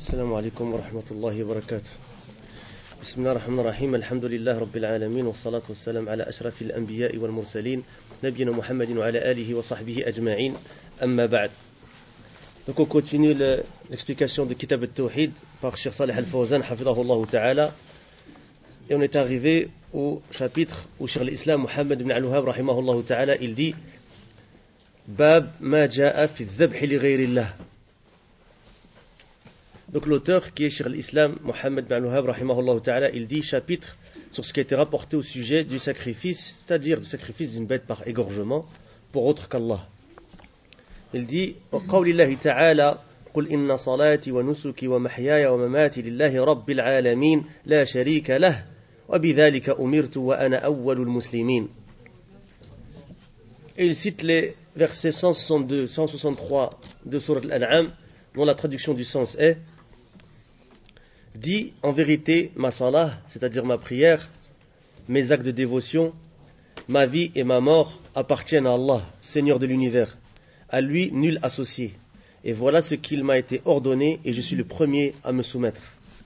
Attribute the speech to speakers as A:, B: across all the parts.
A: السلام عليكم ورحمة الله وبركاته. بسم الله الرحمن الرحيم. الحمد لله رب العالمين والصلاة والسلام على أشرف الأنبياء والمرسلين نبينا محمد وعلى آله وصحبه أجمعين. أما بعد. Donc on continue l'explication de Kitab al-Tawhid par Cheikh Salih al-Fawzan hafidahullah ta'ala, et on est arrivé au chapitre où Cheikh al-Islam Muhammad ibn al-Wahhab rahimahullah ta'ala il dit Bab ma ja'a fi dhabh li ghayrillah. Donc l'auteur qui est Cheikh al-Islam Muhammad ibn al-Wahhab rahimahullah ta'ala il dit chapitre sur ce qui a été rapporté au sujet du sacrifice, c'est-à-dire du sacrifice d'une bête par égorgement pour autre qu'Allah. Il dit وقول الله تعالى قل إن صلاتي ونسكي ومحياي ومماتي لله رب العالمين لا شريك له وبذلك أمرت وأنا أول المسلمين. Et il cite les versets 162, 163 de Sourate Al-An'am, dont la traduction du sens est dit en vérité ma salah, c'est-à-dire ma prière, mes actes de dévotion, ma vie et ma mort appartiennent à Allah, Seigneur de l'univers. À lui, nul associé. Et voilà ce qu'il m'a été ordonné, et je suis le premier à me soumettre.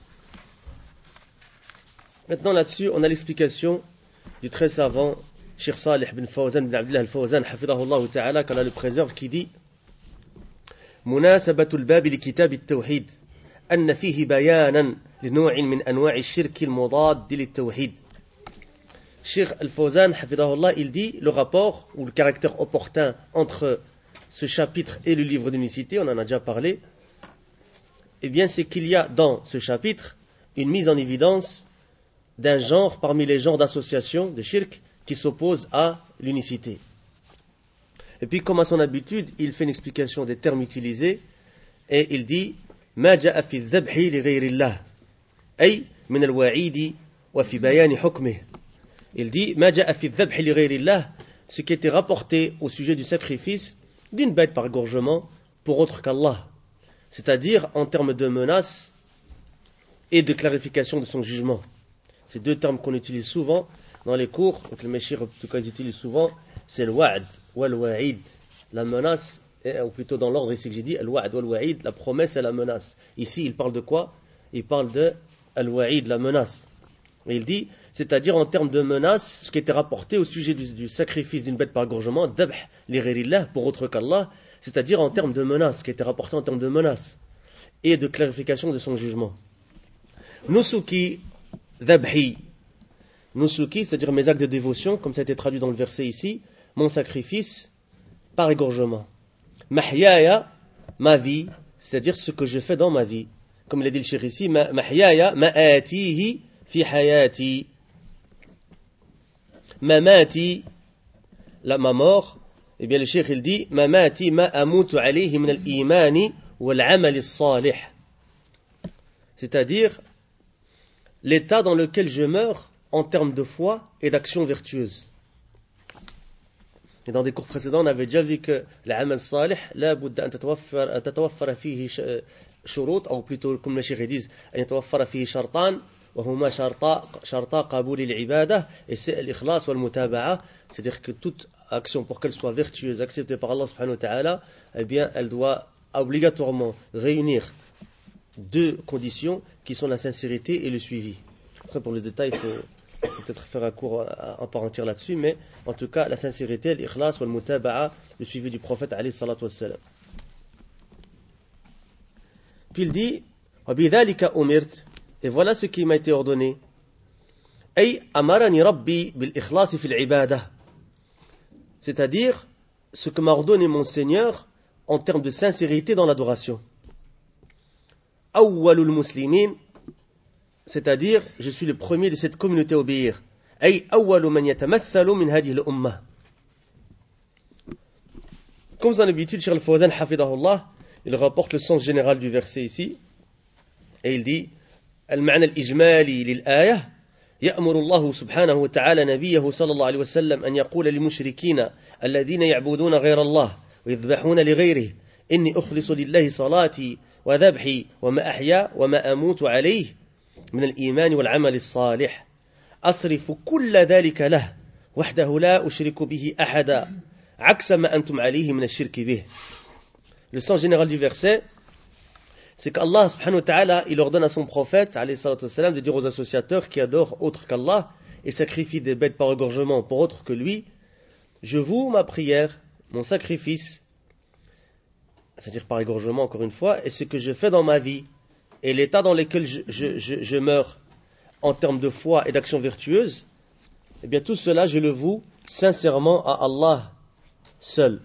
A: Maintenant, là-dessus, on a l'explication du très savant Cheikh Salih ibn Fawzan ibn Abdullah al-Fawzan, hafidahullah ta'ala, qu'Allah le préserve, qui dit مناسبة الباب لكتاب التوحيد أن فيه بيانا لنوع من أنواع الشرك المضاد للتوحيد. Cheikh al-Fawzan, hafidahullah, il dit le rapport ou le caractère opportun entre ce chapitre et le livre d'unicité, on en a déjà parlé, eh bien c'est qu'il y a dans ce chapitre une mise en évidence d'un genre parmi les genres d'associations de shirk qui s'opposent à l'unicité. Et puis comme à son habitude, il fait une explication des termes utilisés et il dit ما جاء في الذبح لغير الله أي من الوعيد وفي بيان حكمه. Il dit ما جاء في الذبح لغير الله, ce qui était rapporté au sujet du sacrifice d'une bête par égorgement pour autre qu'Allah, c'est-à-dire en termes de menace et de clarification de son jugement. Ces deux termes qu'on utilise souvent dans les cours, donc les meshir en tout cas ils utilisent souvent, c'est le wa'd ou le wa'id, la menace, ou plutôt dans l'ordre ici que j'ai dit, le wa'd ou le wa'id, la promesse et la menace. Ici il parle de quoi? Il parle de al-wa'id, la menace. Et il dit, c'est-à-dire en termes de menace, ce qui était rapporté au sujet du sacrifice d'une bête par égorgement, dabh li ghayrillah, pour autre qu'Allah, c'est-à-dire en termes de menace, ce qui était rapporté en termes de menace et de clarification de son jugement. Nusuki dhabhi, nusuki, c'est-à-dire mes actes de dévotion, comme ça a été traduit dans le verset ici, mon sacrifice par égorgement. Mahyaya, ma vie, c'est-à-dire ce que je fais dans ma vie. Comme l'a dit le cheikh ici, mahyaya ma'atihi fi hayati. Mamati, ma mort, eh bien le cheikh il dit mamati ma amutu alayhi min al-imani wal-amal as-salih, c'est-à-dire l'état dans lequel je meurs en termes de foi et d'action vertueuse. Et dans des cours précédents on avait déjà vu que l'amal salih la budda an tatawaffara fihi shurut, ou plutôt comme le cheikh dit an yatawaffara fihi shartan وهما شرطا قبول العبادة, et c'est l'ikhlas wal mutaba'a, c'est-à-dire que toute action pour qu'elle soit vertueuse, acceptée par Allah subhanahu wa ta'ala, eh bien elle doit obligatoirement réunir deux conditions qui sont la sincérité et le suivi. Après pour les détails il faut peut-être faire un cours en part entière là-dessus, mais en tout cas la sincérité, l'ikhlas wal mutaba'a, le suivi du prophète alayhi salatu wassalam. Puis il dit وبذلك أمرت, et voilà ce qui m'a été ordonné. Ay amarani rabbi bil ikhlas fi al-ibadah, c'est-à-dire ce que m'a ordonné mon Seigneur en termes de sincérité dans l'adoration. Awwalul muslimin, c'est-à-dire je suis le premier de cette communauté à obéir. Ay awwalu man yatamathalu min hadhihi al-ummah. Comme dans l'habitude, Cheikh al-Fawzan hafidahullah, il rapporte le sens général du verset ici et il dit المعنى الإجمالي للآية يأمر الله سبحانه وتعالى نبيه صلى الله عليه وسلم أن يقول للمشركين الذين يعبدون غير الله ويذبحون لغيره إني أخلص لله صلاتي وذبحي وما أحيا وما أموت عليه من الإيمان والعمل الصالح أصرف كل ذلك له وحده لا أشرك به أحدا عكس ما أنتم عليه من الشرك به. Le sens général du verset, c'est qu'Allah subhanahu wa ta'ala, il ordonne à son prophète, alayhi salatu wassalam, de dire aux associateurs qui adorent autre qu'Allah et sacrifient des bêtes par égorgement pour autre que lui, je voue ma prière, mon sacrifice, c'est-à-dire par égorgement encore une fois, et ce que je fais dans ma vie, et l'état dans lequel je meurs en termes de foi et d'action vertueuse, eh bien tout cela je le voue sincèrement à Allah seul.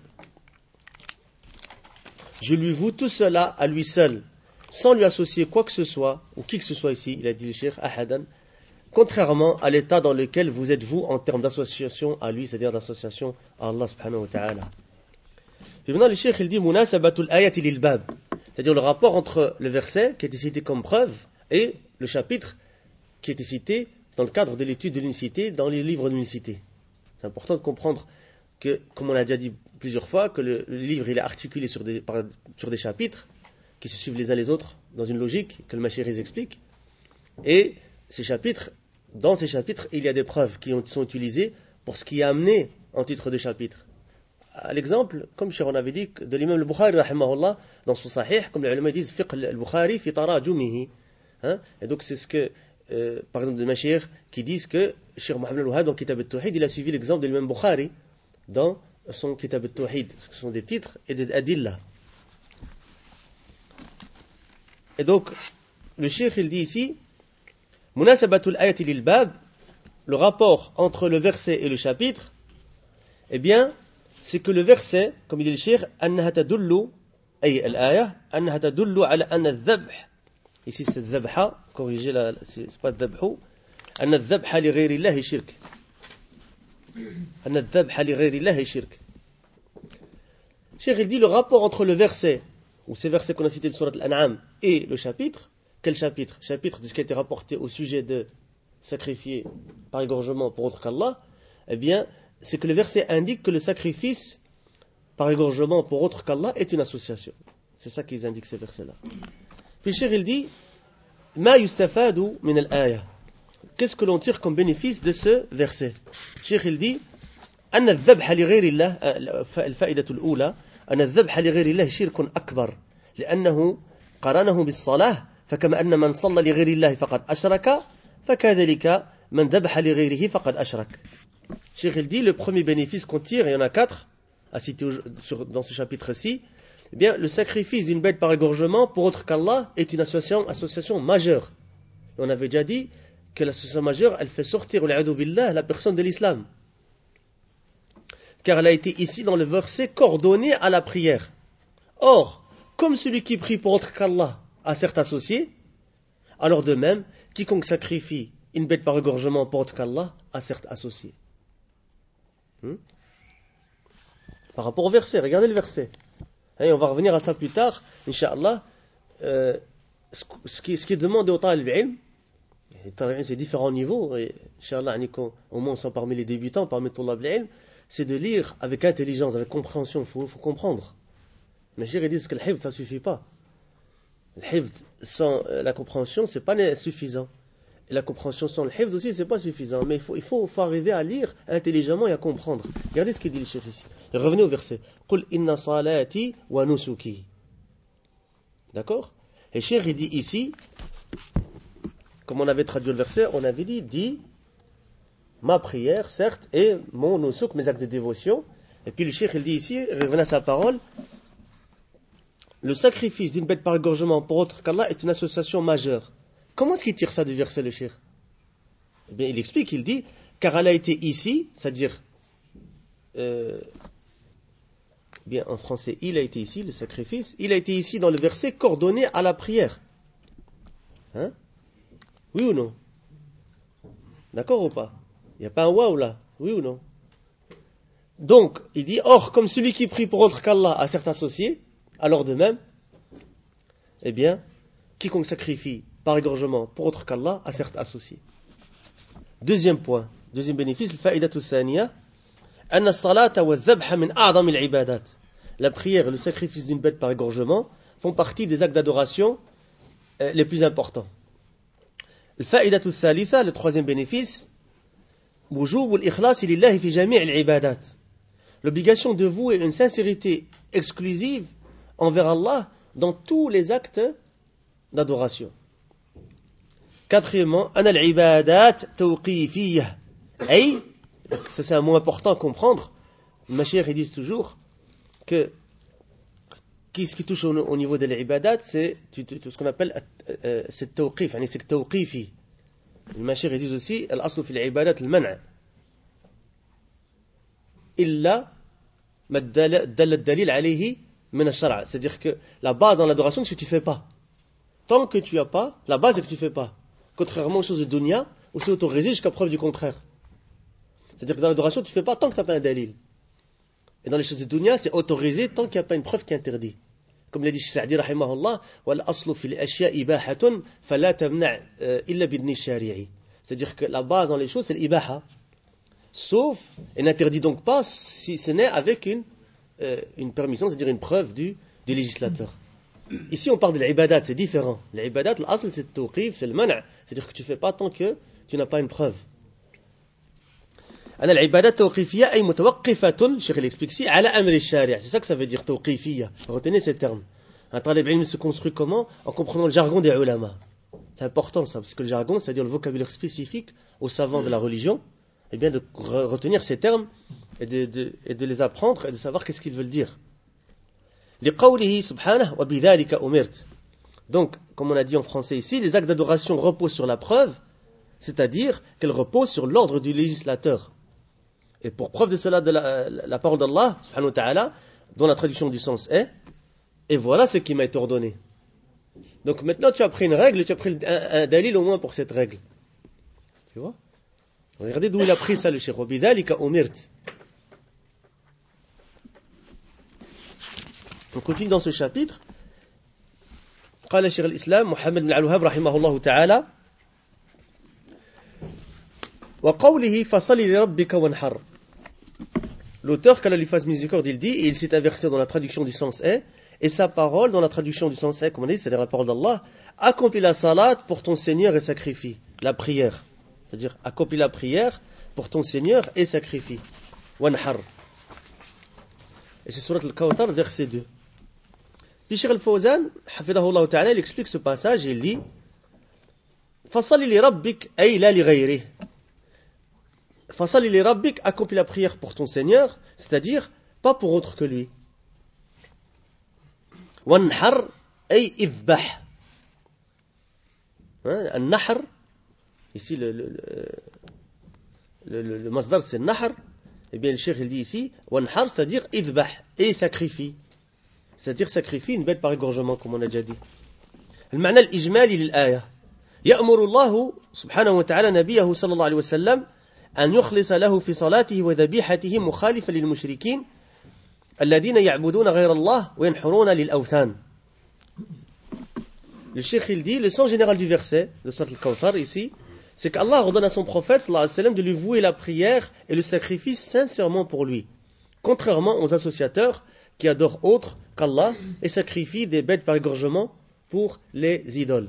A: Je lui voue tout cela à lui seul, sans lui associer quoi que ce soit, ou qui que ce soit ici, il a dit le cheikh, ahadan, contrairement à l'état dans lequel vous êtes vous en termes d'association à lui, c'est-à-dire d'association à Allah subhanahu wa ta'ala. Puis maintenant le cheikh il dit munasabatul ayati lil bab, c'est-à-dire le rapport entre le verset qui a été cité comme preuve et le chapitre qui a été cité dans le cadre de l'étude de l'unicité dans les livres de l'unicité. C'est important de comprendre que, comme on l'a déjà dit plusieurs fois, que le livre il est articulé sur des chapitres qui se suivent les uns les autres dans une logique que le Mashiri explique. Et dans ces chapitres, il y a des preuves qui sont utilisées pour ce qui est amené en titre de chapitre. À l'exemple, comme on avait dit, de l'imam al-Bukhari, rahimahullah, dans son sahih, comme les ulama disent, fiqh al-Bukhari fi tarajumihi. Et donc c'est ce que, par exemple, des mashayikh qui disent que Cheikh Mohammed al-Wahhab, dans Kitab al-Tawhid, il a suivi l'exemple de l'imam Bukhari dans son Kitab al-Tawhid. Ce sont des titres et des adillah. Et donc, le cheikh, il dit ici, munasabatul ayati lil bab, le rapport entre le verset et le chapitre, eh bien, c'est que le verset, comme il dit le cheikh, annaha tadullu, ay al-aya, annaha tadullu ala anna al-dhabh, ici c'est al-dhabha, corrigez là, c'est pas al-dhabhu, anna al-dhabha li ghayri allahi shirk. Anna al-dhabha li ghayri allahi shirk. Cheikh, il dit le rapport entre le verset, ou ces versets qu'on a cités de Surat Al-An'am, et le chapitre. Quel chapitre? Chapitre de ce qui a été rapporté au sujet de sacrifier par égorgement pour autre qu'Allah. Eh bien, c'est que le verset indique que le sacrifice par égorgement pour autre qu'Allah est une association. C'est ça qu'ils indiquent ces versets-là. Puis Cheikh il dit Ma yustafadu min al-aya. Qu'est-ce que l'on tire comme bénéfice de ce verset? Cheikh il dit أن الذبح لغير الله الفائدة الأولى أن الذبح لغير الله شرك أكبر لأنه قرنه بالصلاة فكما أن من صلى لغير الله فقد أشرك فكذلك من ذبح لغيره فقد أشرك. Cheikh il dit le premier bénéfice qu'on tire, il y en a 4 à citer dans ce chapitre-ci, eh bien le sacrifice d'une bête par égorgement pour autre qu'Allah est une association majeure. Et on avait déjà dit que l'association majeure elle fait sortir la personne de l'islam. Car elle a été ici dans le verset coordonnée à la prière. Or, comme celui qui prie pour autre qu'Allah a certes associé, alors de même, quiconque sacrifie une bête par égorgement pour autre qu'Allah a certes associé. Par rapport au verset, regardez le verset. Et on va revenir à ça plus tard, Inch'Allah. Ce qui est demandé au talib ilm, c'est différents niveaux, et Inch'Allah, au moins sont parmi les débutants, parmi les talib ilm, c'est de lire avec intelligence, avec compréhension, il faut comprendre. Mais ils disent que le hifd, ça ne suffit pas. Le hifd sans la compréhension, ce n'est pas suffisant. Et la compréhension sans le hifd aussi, ce n'est pas suffisant. Mais il faut arriver à lire intelligemment et à comprendre. Regardez ce qu'il dit le cheikh ici. Et revenez au verset. Qul inna salati wa nusuki. D'accord? Et le cheikh il dit ici, comme on avait traduit le verset, on avait dit ma prière, certes, et mon nusuk, mes actes de dévotion. Et puis le cheikh, il dit ici, revenez à sa parole, le sacrifice d'une bête par égorgement pour autre qu'Allah est une association majeure. Comment est-ce qu'il tire ça du verset, le cheikh? Eh bien, il explique, il dit, car elle a été ici, c'est-à-dire, bien en français, il a été ici, le sacrifice, il a été ici dans le verset coordonné à la prière. Hein? Oui ou non? D'accord ou pas? Il n'y a pas un waouh là, oui ou non? Donc, il dit, or, comme celui qui prie pour autre qu'Allah a certes associé, alors de même, eh bien, quiconque sacrifie par égorgement pour autre qu'Allah a certes associé. Deuxième point, deuxième bénéfice, الفائدة الثانية أن الصلاة والذبح من أعظم العبادات. La prière et le sacrifice d'une bête par égorgement font partie des actes d'adoration les plus importants. الفائدة الثالثة, le troisième bénéfice, وجوب الإخلاص لله في جميع العبادات. L'obligation de vouer une sincérité exclusive envers Allah dans tous les actes d'adoration. Quatrièmement, أن العبادات توقيفية. أي, ça c'est un mot important à comprendre, les mashayikh ils disent toujours que ce qui touche au niveau de l'ibadat, c'est ce qu'on appelle c'est tawqif, c'est tawqifi. Les mashayikh ils disent aussi الأصل في العبادات المنع إلا ما دل الدليل عليه من الشرع. C'est-à-dire que la base dans l'adoration, c'est que tu ne fais pas. Tant que tu n'as pas, la base c'est que tu ne fais pas. Contrairement aux choses de dunya, où c'est autorisé jusqu'à preuve du contraire. C'est-à-dire que dans l'adoration, tu ne fais pas tant que tu n'as pas un dalil. Et dans les choses de dunya, c'est autorisé tant qu'il n'y a pas une preuve qui interdit. Comme l'a dit Sa'di rahimahullah, وَالْأَصْلُ فِي الْأَشْيَاءِ إِبَاحَةٌ فَلَا تَمْنَعْ إِلَّا بِإِذْنِ الشَّارِعِ. C'est-à-dire que la base dans les choses, c'est l'ibaha. Sauf, et n'interdit donc pas si ce n'est avec une permission, c'est-à-dire une preuve du législateur. Ici, on parle de l'ibadat, c'est différent. L'ibadat, l'asl, c'est le tawqif, c'est le mana', c'est-à-dire que tu ne fais pas tant que tu n'as pas une preuve. أنا العبادات توقيفية أي متوقفة, الشيخ l'explique ici, على أمر الشارع. C'est ça que ça veut dire توقيفية. Retenez ces termes. Un talib ilm se construit comment? En comprenant le jargon des ulama. C'est important ça, parce que le jargon, c'est-à-dire le vocabulaire spécifique aux savants de la religion, et bien de retenir ces termes et de les apprendre et de savoir qu'est-ce qu'ils veulent dire. لقوله سبحانه وبذلك أمرت. Donc, comme on a dit en français ici, les actes d'adoration reposent sur la preuve, c'est-à-dire qu'elles reposent sur l'ordre du législateur. Et pour preuve de cela, de la parole d'Allah, subhanahu wa ta'ala, dont la traduction du sens est, et voilà ce qui m'a été ordonné. Donc maintenant tu as pris une règle, tu as pris un dalil au moins pour cette règle. Tu vois? Regardez d'où il a pris ça le cheikh. وَبِذَلِكَ أُمِرْتِ. On continue dans ce chapitre. قال شيخ الإسلام محمد بن عبد الوهاب رحمه الله تعالى وقوله فصل لربك وانحر. L'auteur, qu'Allah lui fasse miséricorde, il dit, et il s'est averti dans la traduction du sens est, et sa parole dans la traduction du sens est, comme on dit, c'est-à-dire la parole d'Allah, accomplis la salat pour ton Seigneur et sacrifie. La prière. C'est-à-dire, accomplis la prière pour ton Seigneur et sacrifie. Wanhar. Et c'est surat al-Kawthar, verset 2. Puis Cheikh al-Fawzan, hafidahullah ta'ala, il explique ce passage et il dit Fasali li rabbik ay la li ghayri. Fasali li rabbik, accomplis la prière pour ton Seigneur, c'est-à-dire pas pour autre que lui. Wanhar ay idbah. An-nahr, ici le masdar c'est nahr. Eh bien le cheikh il dit ici wanhar, c'est-à-dire idbah, et sacrifie. C'est-à-dire sacrifie une bête par égorgement, comme on a déjà dit. المعنى الإجمالي للآية يأمر الله سبحانه وتعالى نبيه صلى الله عليه وسلم أن يخلص له في صلاته وذبيحته مخالفا للمشركين الذين يعبدون غير الله وينحرون للأوثان. Le cheikh il dit, le sens général du verset de Surat al-Kawthar ici, c'est qu'Allah ordonne à son prophète sallallahu alayhi wa sallam de lui vouer la prière et le sacrifice sincèrement pour lui, contrairement aux associateurs qui adorent autre qu'Allah et sacrifient des bêtes par égorgement pour les idoles.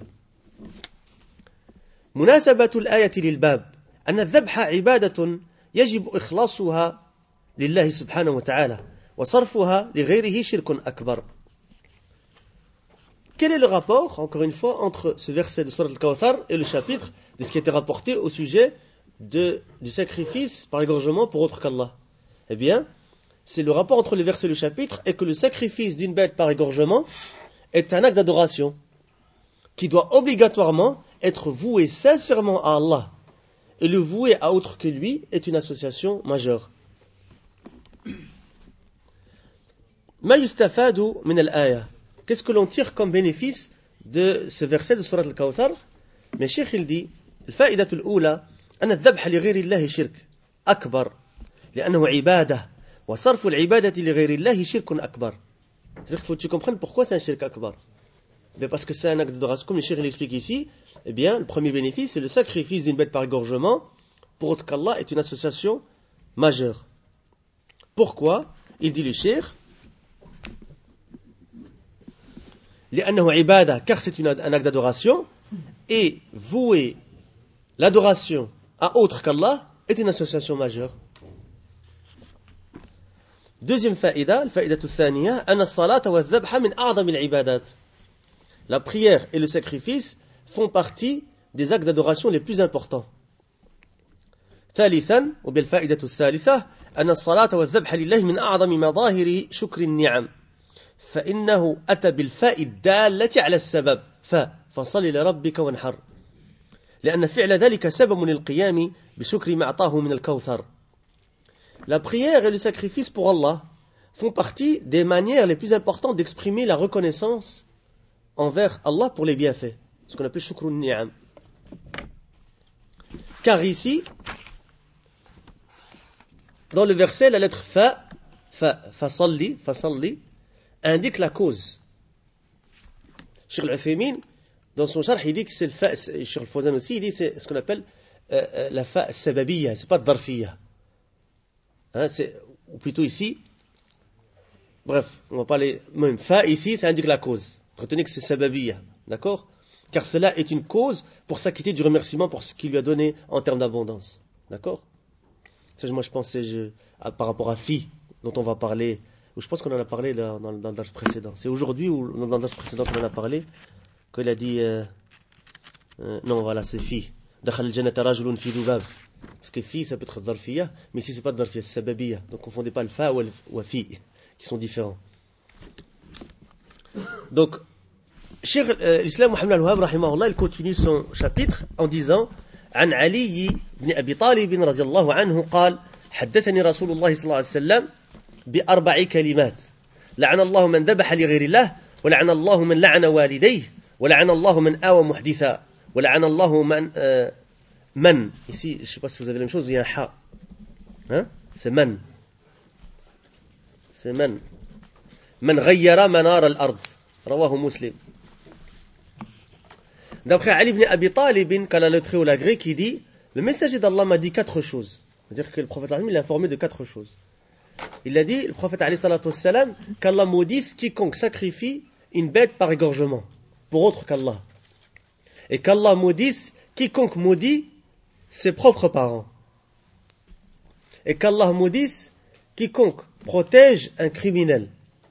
A: مناسبة الآية للباب أن الذبح عبادة يجب إخلاصها لله سبحانه وتعالى وصرفها لغيره شرك أكبر. Quel est le rapport, encore une fois, entre ce verset de Surat al-Kawthar et le chapitre de ce qui a été rapporté au sujet du sacrifice par égorgement pour autre qu'Allah? Eh bien, c'est le rapport entre le verset et le chapitre est que le sacrifice d'une bête par égorgement est un acte d'adoration qui doit obligatoirement être voué sincèrement à Allah, et le vouer à autre que lui est une association majeure. Ma yustafadu min al-aya. Qu'est-ce que l'on tire comme bénéfice de ce verset de Surat al-Kawthar? Mais Cheikh il dit الفائدة الأولى أن الذبح لغير الله شرك أكبر لأنه عبادة وصرف العبادة لغير الله شرك أكبر. C'est-à-dire qu'il faut que tu comprennes pourquoi c'est un shirk akbar. Mais parce que c'est un acte d'adoration, comme le cheikh l'explique ici, eh bien, le premier bénéfice, c'est le sacrifice d'une bête par égorgement pour autre qu'Allah est une association majeure. Pourquoi? Il dit le cheikh لأنه عبادة, car c'est un acte d'adoration, et vouer l'adoration à autre qu'Allah est une association majeure. Deuxième faïda, الفائدة الثانية أن الصلاة والذبح من أعظم العبادات. La prière et le sacrifice font partie des actes d'adoration les plus importants. ثالثا وبالفائدة الثالثة أن الصلاة والذبح لله من أعظم مظاهر شكر النعم فإنه أتى بالفاء الدالة على السبب فصل لربك وانحر لأن فعل ذلك سبب للقيام بشكر ما أعطاه من الكوثر. La prière et le sacrifice pour Allah font partie des manières les plus importantes d'exprimer la reconnaissance envers Allah pour les bienfaits, ce qu'on appelle shukr ni'am. Car ici, dans le verset, la lettre fasalli, indique la cause. Cheikh Al-Uthaymin, dans son sharh, il dit que c'est le fa, Cheikh Al-Fawzan aussi, il dit que c'est ce qu'on appelle la fa sababiyya, c'est pas darfiyya. Hein, ou plutôt ici, bref, on va parler, même fa ici, ça indique la cause. Retenez que c'est sababiyya, d'accord? Car cela est une cause pour s'acquitter du remerciement pour ce qu'il lui a donné en termes d'abondance. D'accord? Ça, moi, je pensais par rapport à fi, dont on va parler, ou je pense qu'on en a parlé là, dans le dars précédent. C'est aujourd'hui ou dans le dars précédent qu'on en a parlé, qu'il a dit, non, voilà, c'est fi. Dakhal al-jannata rajulun fi dubab. Parce que fi, ça peut être darfiyya, mais ici, c'est pas darfiyya, c'est sababiyya. Donc, confondez pas le fa ou fi, qui sont différents. Donc, Cheikh l'Islam Mohammed al-Wahhab rahimahullah, il continue son chapitre en disant عن علي بن أبي طالب رضي الله عنه قال حدثني رسول الله صلى الله عليه وسلم بأربع كلمات لعن الله من ذبح لغير الله ولعن الله من لعن والديه ولعن الله من آوى محدثا ولعن الله من ici je sais pas si vous avez la même chose il y a un ha hein c'est man من غير منار الأرض رواه مسلم. D'après Ali ibn Abi Talib, quand la lettre ou la grecque, il dit le messager d'Allah m'a dit 4 choses. C'est-à-dire que le prophète il l'a informé de 4 choses. Il a dit, le prophète qu'Allah maudisse quiconque sacrifie une bête par égorgement pour autre qu'Allah. Et qu'Allah maudisse quiconque maudit ses propres parents. Et qu'Allah maudisse quiconque protège un criminel.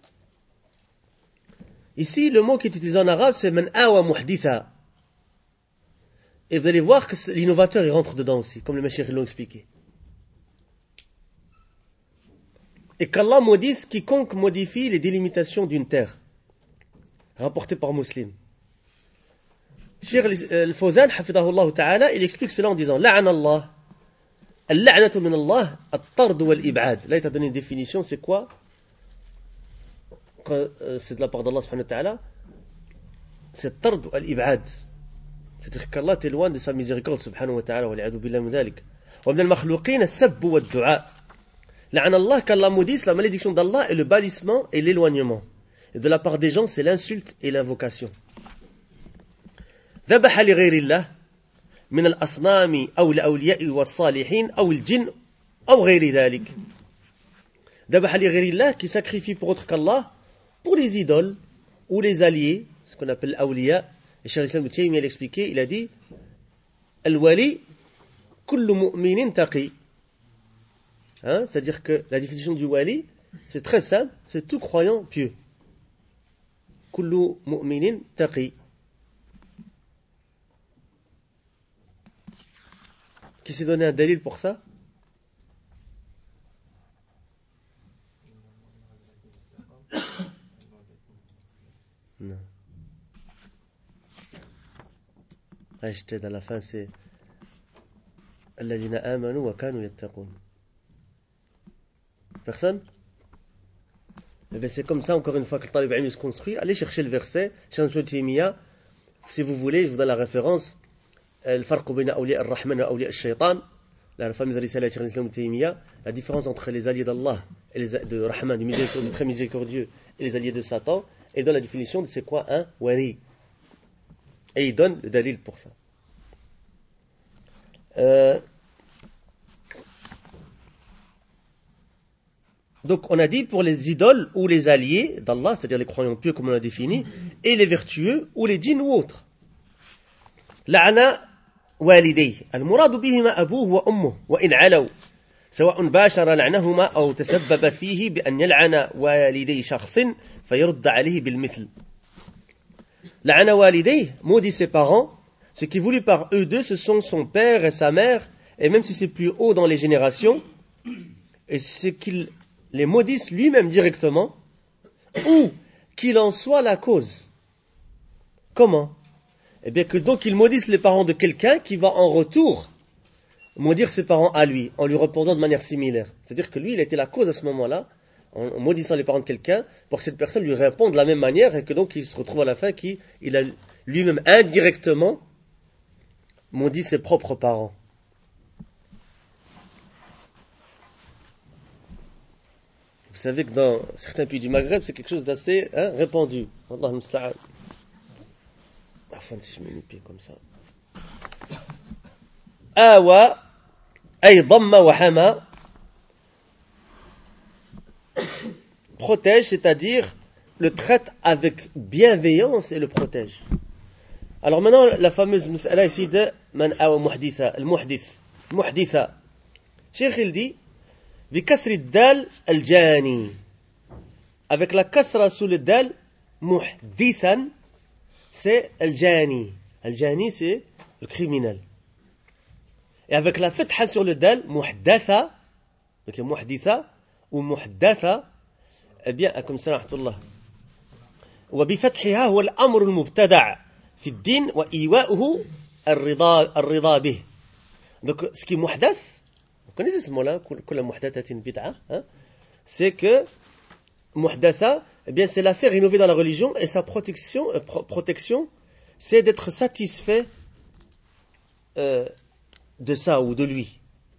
A: Ici, le mot qui est utilisé en arabe, c'est man awa muhditha. Et vous allez voir que l'innovateur, il rentre dedans aussi, comme les messieurs l'ont expliqué. Et qu'Allah maudisse quiconque modifie les délimitations d'une terre. Rapporté par Muslim. Cheikh Al-Fawzan, hafidahullah ta'ala, il explique cela en disant La'an Allah, al-la'natu min Allah, at-tard wal-ib'ad. Là, il t'a donné une définition, c'est quoi? C'est de la part d'Allah subhanahu wa ta'ala. C'est tard wal-ib'ad. C'est-à-dire qu'Allah t'éloigne de sa miséricorde subhanahu wa ta'ala wa li'adhu billah min dhalik. Wa min al-makhluqin as-sabb wa ad-du'a. La'an Allah, qu'Allah maudisse, la malédiction d'Allah est le bannissement et l'éloignement. Et de la part des gens, c'est l'insulte et l'invocation. ذبح لغير الله من الأصنام أو الأولياء والصالحين أو الجن أو غير ذلك. ذبح لغير الله qui sacrifie pour autre qu'Allah, pour les idoles ou les alliés, ce qu'on appelle awliya. Et Cheikh l'Islam Ibn Taymiyya l'expliqué, il a dit Al-wali kullu mu'minin taqi. Hein, c'est-à-dire que la définition du wali, c'est très simple, c'est tout croyant pieux. Kullu mu'minin taqi. Qui s'est donné un dalil pour ça? Non. Ah, je t'aide à la fin, c'est الذين آمنوا وكانوا يتقون. Personne? Eh bien, c'est comme ça, encore une fois, que le talib ilm se construit. Allez chercher le verset, Cheikh Ibn Taymiyya, si vous voulez, je vous donne la référence. الفرق بين أولياء الرحمن وأولياء الشيطان. La fameuse risala de Cheikh Ibn Taymiyya, la différence entre les alliés d'Allah et les de Rahman, du très miséricordieux, et les alliés de Satan, et il donne la définition de c'est quoi un wali. Et il donne le dalil pour ça. Donc on a dit pour les idoles ou les alliés d'Allah, c'est-à-dire les croyants pieux comme on l'a défini, et les vertueux ou les djinns ou autres. لعن والديه المراد بهما أبوه وأمه وإن علوا سواء باشر لعنهما أو تسبب فيه بأن يلعن والدي شخص فيرد عليه بالمثل. La'ana walidayh, maudit ses parents, ce qui est voulu par eux deux, ce sont son père et sa mère, et même si c'est plus haut dans les générations, et c'est qu'il les maudisse lui-même directement, ou qu'il en soit la cause. Comment? Eh bien que donc il maudisse les parents de quelqu'un qui va en retour maudire ses parents à lui, en lui répondant de manière similaire. C'est-à-dire que lui, il a été la cause à ce moment-là, en maudissant les parents de quelqu'un, pour que cette personne lui réponde de la même manière, et que donc il se retrouve à la fin qu'il a lui-même indirectement maudit ses propres parents. Vous savez que dans certains pays du Maghreb, c'est quelque chose d'assez répandu. Wallah musta'an. Enfin, si je mets mes pieds comme ça. Awa, ay damma wa hama, protège, c'est-à-dire le traite avec bienveillance et le protège. Alors maintenant, la fameuse mas'ala ici de man awa muhditha, al-muhdith, muhditha. Cheikh il dit, bi kasri dal al-jani. Avec la kasra sous le dal, muhdithan, c'est al-jani. Al-jani, c'est le criminel. Et avec la fatha sur le dal, muhdatha, donc muhditha ou muhdatha, eh bien, comme ça, rahmatullah. وبفتحها هو الأمر المبتدع في الدين وإيواؤه الرضا به. Donc, ce qui est muhdath, vous connaissez ce mot-là, كل محدثة بدعة, c'est que muhdatha, eh bien, c'est l'affaire innovée dans la religion et sa protection, c'est d'être satisfait de ça ou de lui.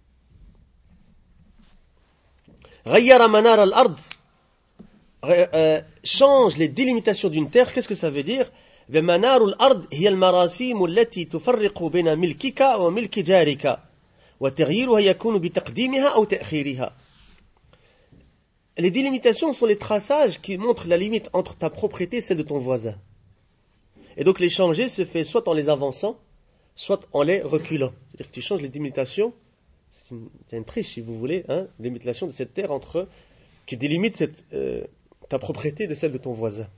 A: غير منار الأرض, change les délimitations d'une terre. Qu'est-ce que ça veut dire? منار الأرض هي المراسيم التي تفرق بين ملكك وملك جارك وتغييرها يكون بتقديمها أو تأخيرها. Les délimitations sont les traçages qui montrent la limite entre ta propriété et celle de ton voisin. Et donc les changer se fait soit en les avançant, soit en les reculant. C'est-à-dire que tu changes les délimitations, c'est une triche si vous voulez, délimitations de cette terre entre, qui délimite ta propriété de celle de ton voisin.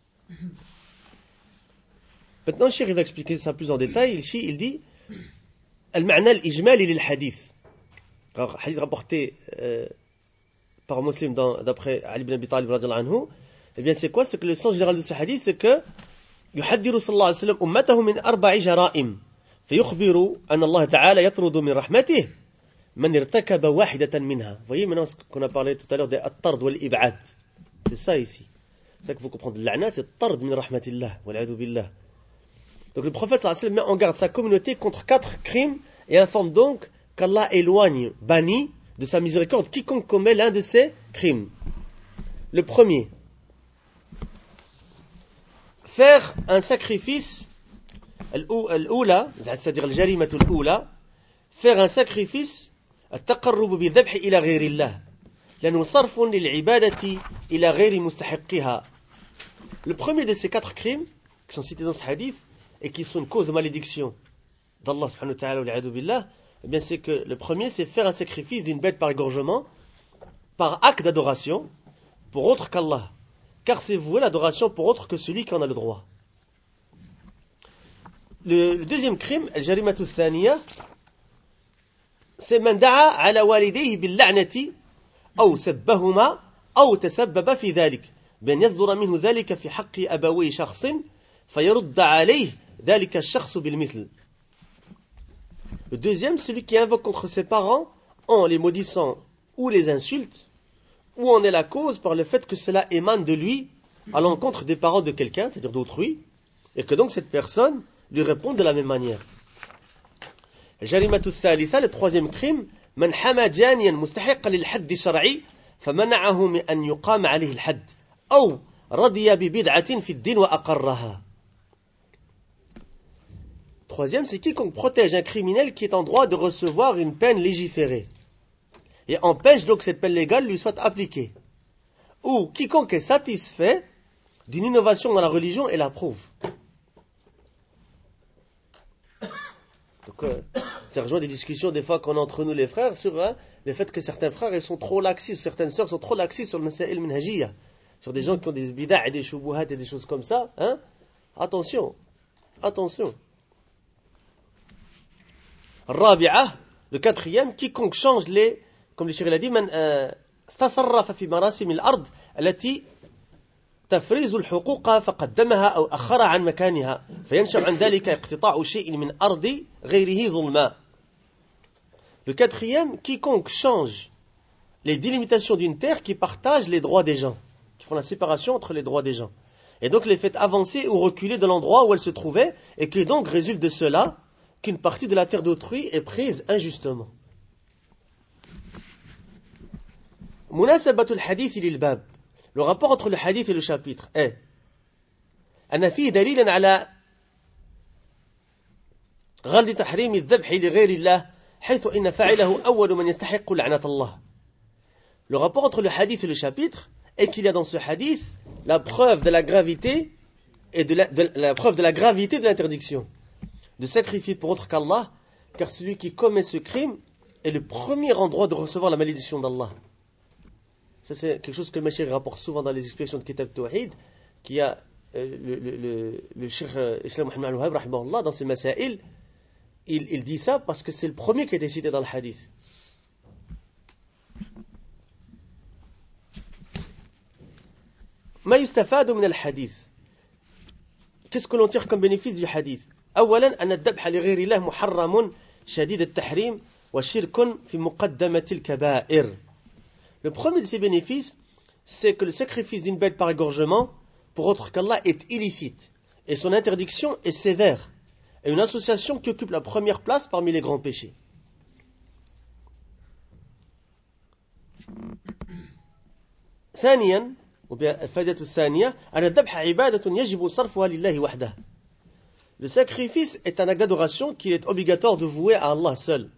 A: Maintenant, Cheikh va expliquer ça plus en détail. Il dit Al-ma'na al-ijmali lil-hadith. Alors, hadith rapporté par un musulman d'après Ali ibn Abi Talib radiyallahu anhu, eh bien c'est quoi? C'est que le sens général de ce hadith, c'est que يحذر صلى الله عليه وسلم أمته من 4 جرائم فيخبر أن الله تعالى يطرد من رحمته من ارتكب واحدة منها. Vous voyez maintenant ce qu'on a parlé tout à l'heure de at-tard wal-ib'ad. C'est ça ici. C'est ça qu'il faut comprendre. L'a'na, c'est at-tard min rahmatillah wal-'a'udhu billah. Donc le prophète sallallahu alayhi wa sallam met en garde sa communauté contre 4 crimes et informe donc qu'Allah éloigne, bannit de sa miséricorde quiconque commet l'un de ces crimes. Le premier, faire un sacrifice, al-oula, c'est-à-dire al-jarimatu al-oula, faire un sacrifice, التقرب بالذبح إلى غير الله لأنه صرف للعبادة إلى غير مستحقها. Le premier de ces 4 crimes qui sont cités dans ce hadith et qui sont une cause de malédiction d'Allah subhanahu wa ta'ala wal-'iyadhu billah, eh bien c'est que le premier c'est faire un sacrifice d'une bête par égorgement par acte d'adoration pour autre qu'Allah, car c'est vouer l'adoration pour autre que celui qui en a le droit. Le deuxième crime, al-jarimatu thaniya, c'est man da'a ala walidayhi bil la'nati aw sabbahuma aw tasabbaba fi dhalik بأن يصدر منه ذلك في حق أبوي شخص فيرد عليه ذلك الشخص بالمثل. Le deuxième, celui qui invoque contre ses parents en les maudissant ou les insulte, ou en est la cause par le fait que cela émane de lui à l'encontre des parents de quelqu'un, c'est-à-dire d'autrui, et que donc cette personne lui répond de la même manière. Jarimatu thalitha, le troisième crime, man hama janiyan mustahiqan lil hadd shar'i famana'ahu min an yuqama alayhi al hadd aw radiya bi bid'atin fi ad-din wa aqarraha. Troisième, c'est quiconque protège un criminel qui est en droit de recevoir une peine légiférée et empêche donc que cette peine légale lui soit appliquée. Ou quiconque est satisfait d'une innovation dans la religion et l'approuve. Donc, ça rejoint des discussions des fois qu'on a entre nous les frères sur le fait que certains frères ils sont trop laxistes, certaines sœurs sont trop laxistes sur le masail minhajiyya, sur des gens qui ont des bid'a et des shubuhat et des choses comme ça, Attention. الرابعة, le quatrième, quiconque change les, comme le Cheikh l'a dit, من استصرف في مراسم الأرض التي تفريز الحقوق فقدمها أو أخر عن مكانها فينشأ عن ذلك اقتطاع شيء من أرض غيره ظلما. Le quatrième, quiconque change les délimitations d'une terre qui partage les droits des gens, qui font la séparation entre les droits des gens, et donc les fait avancer ou reculer de l'endroit où elle se trouvait, et que donc résulte de cela qu'une partie de la terre d'autrui est prise injustement. Munasabatul hadith lil bab. Le rapport entre le hadith et le chapitre est أن فيه دليلا على غلظ تحريم الذبح لغير الله حيث إن فاعله أول من يستحق لعنة الله. Le rapport entre le hadith et le chapitre est qu'il y a dans ce hadith la preuve de la gravité et la preuve de la gravité de l'interdiction de sacrifier pour autre qu'Allah, car celui qui commet ce crime est le premier en droit de recevoir la malédiction d'Allah. Ça, c'est quelque chose que le Mashiach rapporte souvent dans les explications de Kitab Tawhid, qui a le Cheikh Islam Muhammad al-Wahhab, rahimahullah, dans ses Masail, il dit ça parce que c'est le premier qui a été cité dans le hadith. ما يستفاد من الحديث. Qu'est-ce que l'on tire comme bénéfice du hadith? أولا أن الذبح لغير الله محرم شديد التحريم وشرك في مقدمة الكبائر. Le premier de ces bénéfices, c'est que le sacrifice d'une bête par égorgement pour autre qu'Allah est illicite et son interdiction est sévère et une association qui occupe la première place parmi les grands péchés. ثانيا الفائدة الثانية أن الذبح عبادة يجب صرفها لله وحده. Le sacrifice est un acte d'adoration qu'il est obligatoire de vouer à Allah seul.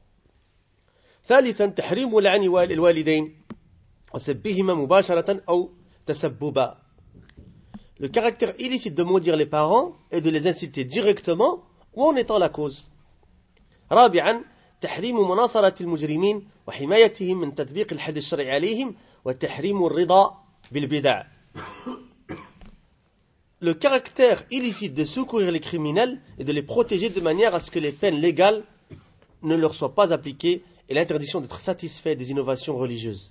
A: ثالثا تحريم لعن الوالدين وسبهما مباشرة أو تسببا. Le caractère illicite de maudire les parents et de les insulter directement ou en étant la cause. رابعا تحريم مناصرة المجرمين وحمايتهم من تطبيق الحد الشرعي عليهم وتحريم الرضا بالبدع. Le caractère illicite de secourir les criminels et de les protéger de manière à ce que les peines légales ne leur soient pas appliquées et l'interdiction d'être satisfait des innovations religieuses.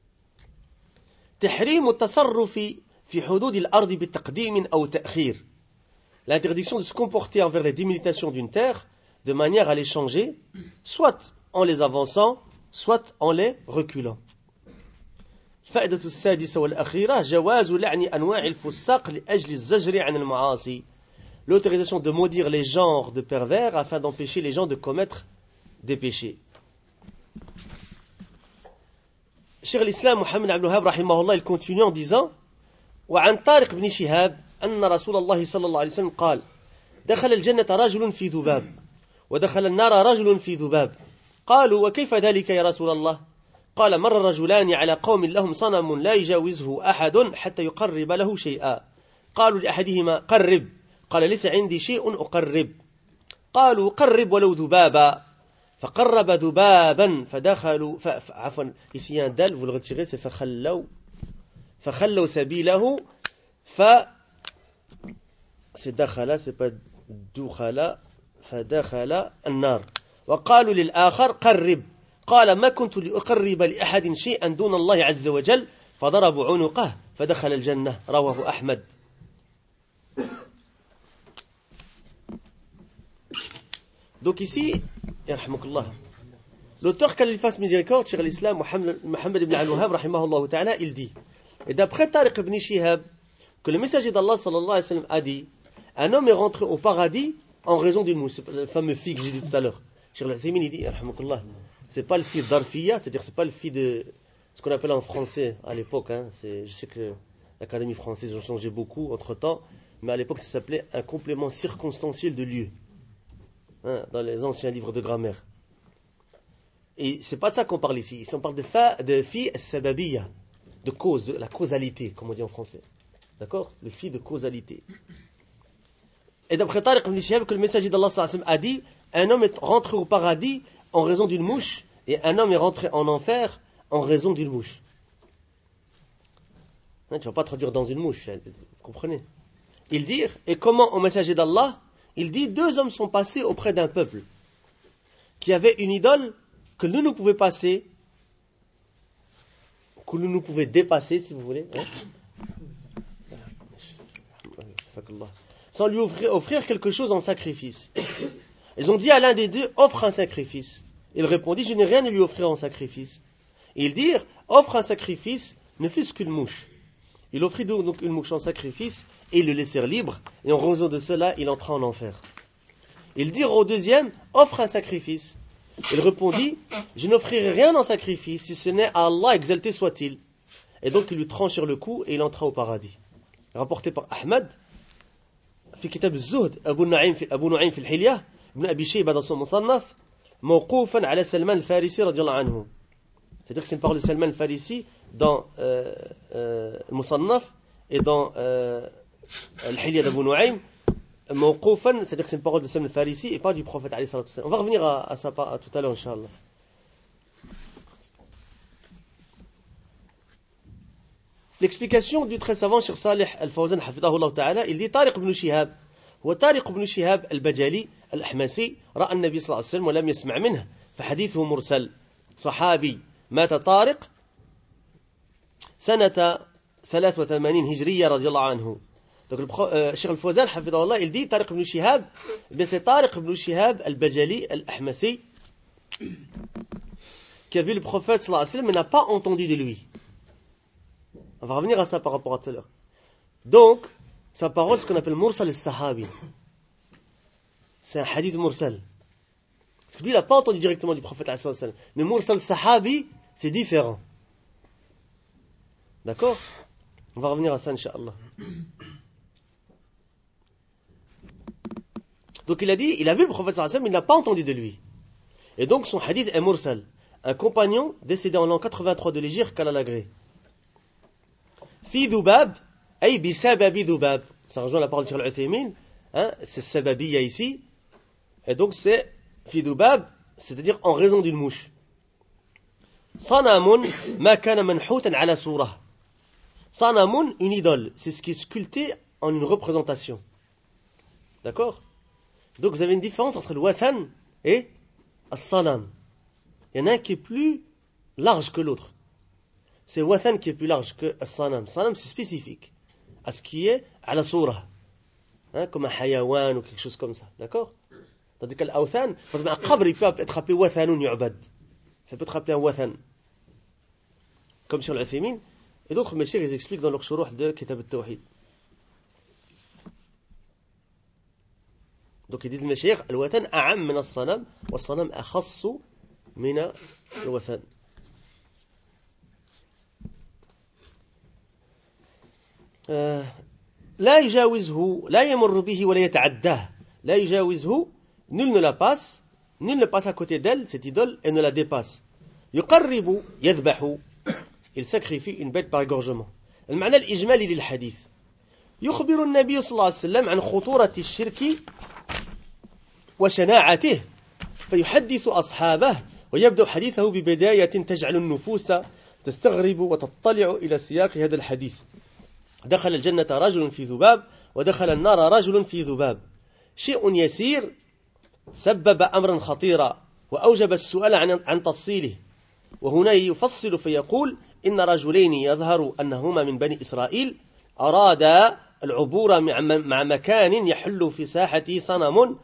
A: تحريم التصرف في حدود الأرض بتقديم أو تأخير. L'interdiction de se comporter envers les délimitations d'une terre de manière à les changer, soit en les avançant, soit en les reculant. الفائدة السادسة والأخيرة جواز لعن أنواع الفساق لأجل الزجر عن المعاصي. L'autorisation de maudire les genres de pervers afin d'empêcher les gens de commettre des péchés. Cheikh l'Islam Muhammad ibn Wahhab rahimahullah, il continue en disant وعن طارق بن شهاب أن رسول الله صلى الله عليه وسلم قال دخل الجنة رجل في ذباب ودخل النار رجل في ذباب قالوا وكيف ذلك يا رسول الله قال مر رجلان على قوم لهم صنم لا يجاوزه أحد حتى يقرب له شيئا قالوا لأحدهما قرب قال ليس عندي شيء أقرب قالوا قرب ولو ذبابا فقرب ذبابا فدخلوا عفوا ici il y a un dal, vous le retirez, c'est فخلوا سبيله c'est دخل, c'est pas دخل, فدخل النار وقالوا للآخر قرب قال ما كنت لأقرب لأحد شيئا دون الله عز وجل فضربوا عنقه فدخل الجنة. رواه أحمد. Donc ici, l'auteur qu'Allah lui fasse miséricorde, Cheikh l'Islam Muhammad ibn al-Wahhab rahimahullah ta'ala, il dit, et d'après Tariq ibn Shihab, que le messager d'Allah sallallahu alayhi wa sallam a dit, un homme est rentré au paradis en raison d'une mouche. C'est le fameux fille que j'ai dit tout à l'heure. Cheikh al-Uthaymin, il dit, c'est pas le fille d'Arfiya, c'est-à-dire c'est pas le fille de ce qu'on appelle en français à l'époque, hein, je sais que l'Académie française a changé beaucoup entre temps, mais à l'époque ça s'appelait un complément circonstanciel de lieu, hein, dans les anciens livres de grammaire. Et c'est pas de ça qu'on parle ici. Ici on parle de fi as-sababiyya, de cause, de la causalité, comme on dit en français. D'accord? Le fi de causalité. Et d'après Tariq ibn Shihab, que le messager d'Allah sallallahu alayhi wa sallam a dit, un homme est rentré au paradis en raison d'une mouche, et un homme est rentré en enfer en raison d'une mouche. Hein, tu ne vas pas traduire dans une mouche, vous comprenez? ils dirent, et comment au messager d'Allah, il dit, 2 hommes sont passés auprès d'un peuple qui avait une idole que nous pouvions passer, que nous pouvions dépasser, si vous voulez, hein, sans lui offrir quelque chose en sacrifice. Ils ont dit à l'un des deux, offre un sacrifice. Il répondit, je n'ai rien à lui offrir en sacrifice. Et ils dirent, offre un sacrifice, ne fût-ce qu'une mouche. Il offrit donc une mouche en sacrifice, et ils le laissèrent libre, et en raison de cela, il entra en enfer. Ils dirent au deuxième, offre un sacrifice. Il répondit, je n'offrirai rien en sacrifice, si ce n'est à Allah, exalté soit-il. Et donc ils lui tranchèrent le cou, et il entra au paradis. Rapporté par Ahmad, في كتاب الزهد أبو نعيم في الحلية ابن أبي شيبة dans son مصنف موقوفا على سلمان الفارسي رضي الله عنه. C'est-à-dire que c'est une parole de Salman al-Farisi dans المصنف et dans الحلية d'Abu Nu'aym موقوفا, c'est-à-dire que c'est une parole de Salman al-Farisi et pas du prophète عليه الصلاة والسلام. On va revenir à ça tout à l'heure Inch'Allah. L'explication du très savant Cheikh Salih Al-Fawzan حفظه ta'ala, il dit طارق بن شهاب هو طارق بن شهاب البجلي الأحمسي رأى النبي صلى الله عليه وسلم ولم يسمع منه فحديثه مرسل صحابي مات طارق سنة 83 هجرية رضي الله عنه. Donc le Cheikh Al-Fawzan حفظه الله, il dit طارق بن شهاب, bien c'est طارق بن شهاب البجلي الأحمسي qui a vu le prophète صلى الله عليه وسلم mais n'a pas entendu de lui. On va revenir à ça par rapport à tout à l'heure. Donc, sa parole, ce qu'on appelle Mursal al-Sahabi. C'est un hadith Mursal. Parce que lui, il n'a pas entendu directement du prophète. Mais Mursal al-Sahabi, c'est différent. D'accord? On va revenir à ça, Inch'Allah. Donc, il a dit, il a vu le prophète, mais il n'a pas entendu de lui. Et donc, son hadith est Mursal. Un compagnon décédé en l'an 83 de l'Hégire qu'Allah l'agrée. Fi Dhubab, ay bi sababi Dhubab. Ça rejoint la parole de Cheikh Al-Uthaymin, hein, c'est sababiya ici. Et donc c'est Fi Dhubab, c'est-à-dire en raison d'une mouche. Sanamun ma kana manhoutan ala surah. Sanamun, une idole, c'est ce qui est sculpté en une représentation. D'accord? Donc vous avez une différence entre le wathan et as-sanam. Il y en a un qui est plus large que l'autre. C'est wathan qui est plus large que as-sanam. Sanam, c'est spécifique à ce qui est à la surah, hein, comme un hayawan ou quelque chose comme ça, d'accord? Tandis qu'al-awthan, parce qu'un qabr, il peut être appelé wathanun yu'bad. Ça peut être appelé un wathan. Comme sur l'Uthaymin. Et d'autres messieurs, ils expliquent dans leur shuruh de Kitab al-Tawhid. Donc ils disent le messieurs, al-wathan a'am min as-sanam, wa as-sanam akhassu min al-wathan. لا يجاوزه لا يمر به ولا يتعداه لا يجاوزه, nul ne la passe, nul ne passe à côté d'elle, cette idole, et ne la dépasse. يقرب يذبح, il sacrifie une bête par égorgement. المعنى الإجمالي للحديث, يخبر النبي صلى الله عليه وسلم عن خطورة الشرك وشناعته فيحدث أصحابه ويبدأ حديثه ببداية تجعل النفوس تستغرب وتطلع إلى سياق هذا الحديث. دخل الجنة رجل في ذباب ودخل النار رجل في ذباب. شيء يسير سبب أمرا خطيرا وأوجب السؤال عن تفصيله. وهنا يفصل فيقول إن رجلين يظهر أنهما من بني إسرائيل أرادا العبور مع مكان يحل في ساحته صنم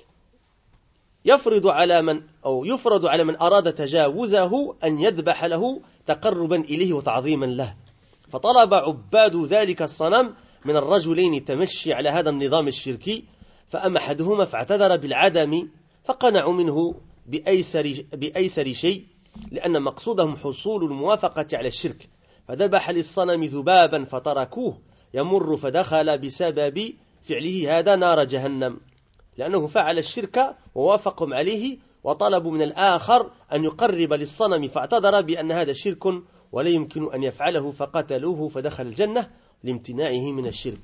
A: يفرض على من أراد تجاوزه أن يذبح له تقربا إليه وتعظيما له. فطلب عباد ذلك الصنم من الرجلين التمشي على هذا النظام الشركي فأما أحدهما فاعتذر بالعدم فقنعوا منه بأيسر شيء لأن مقصودهم حصول الموافقة على الشرك فذبح للصنم ذبابا فتركوه يمر فدخل بسبب فعله هذا نار جهنم لأنه فعل الشرك ووافقهم عليه وطلبوا من الآخر أن يقرب للصنم فاعتذر بأن هذا شرك ولا يمكن أن يفعله فقتلوه فدخل الجنة لامتناعه من الشرك.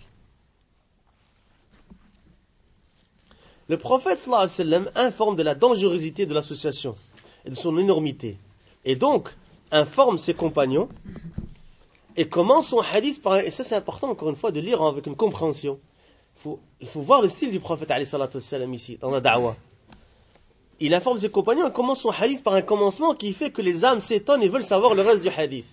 A: Le prophète sallallahu alayhi wa sallam informe de la dangerosité de l'association et de son énormité. Et donc, informe ses compagnons et commence son hadith par, et ça c'est important encore une fois de lire avec une compréhension. Il faut voir le style du prophète alayhi salatu wassalam ici, dans la da'wah. Il informe ses compagnons et commence son hadith par un commencement qui fait que les âmes s'étonnent et veulent savoir le reste du hadith.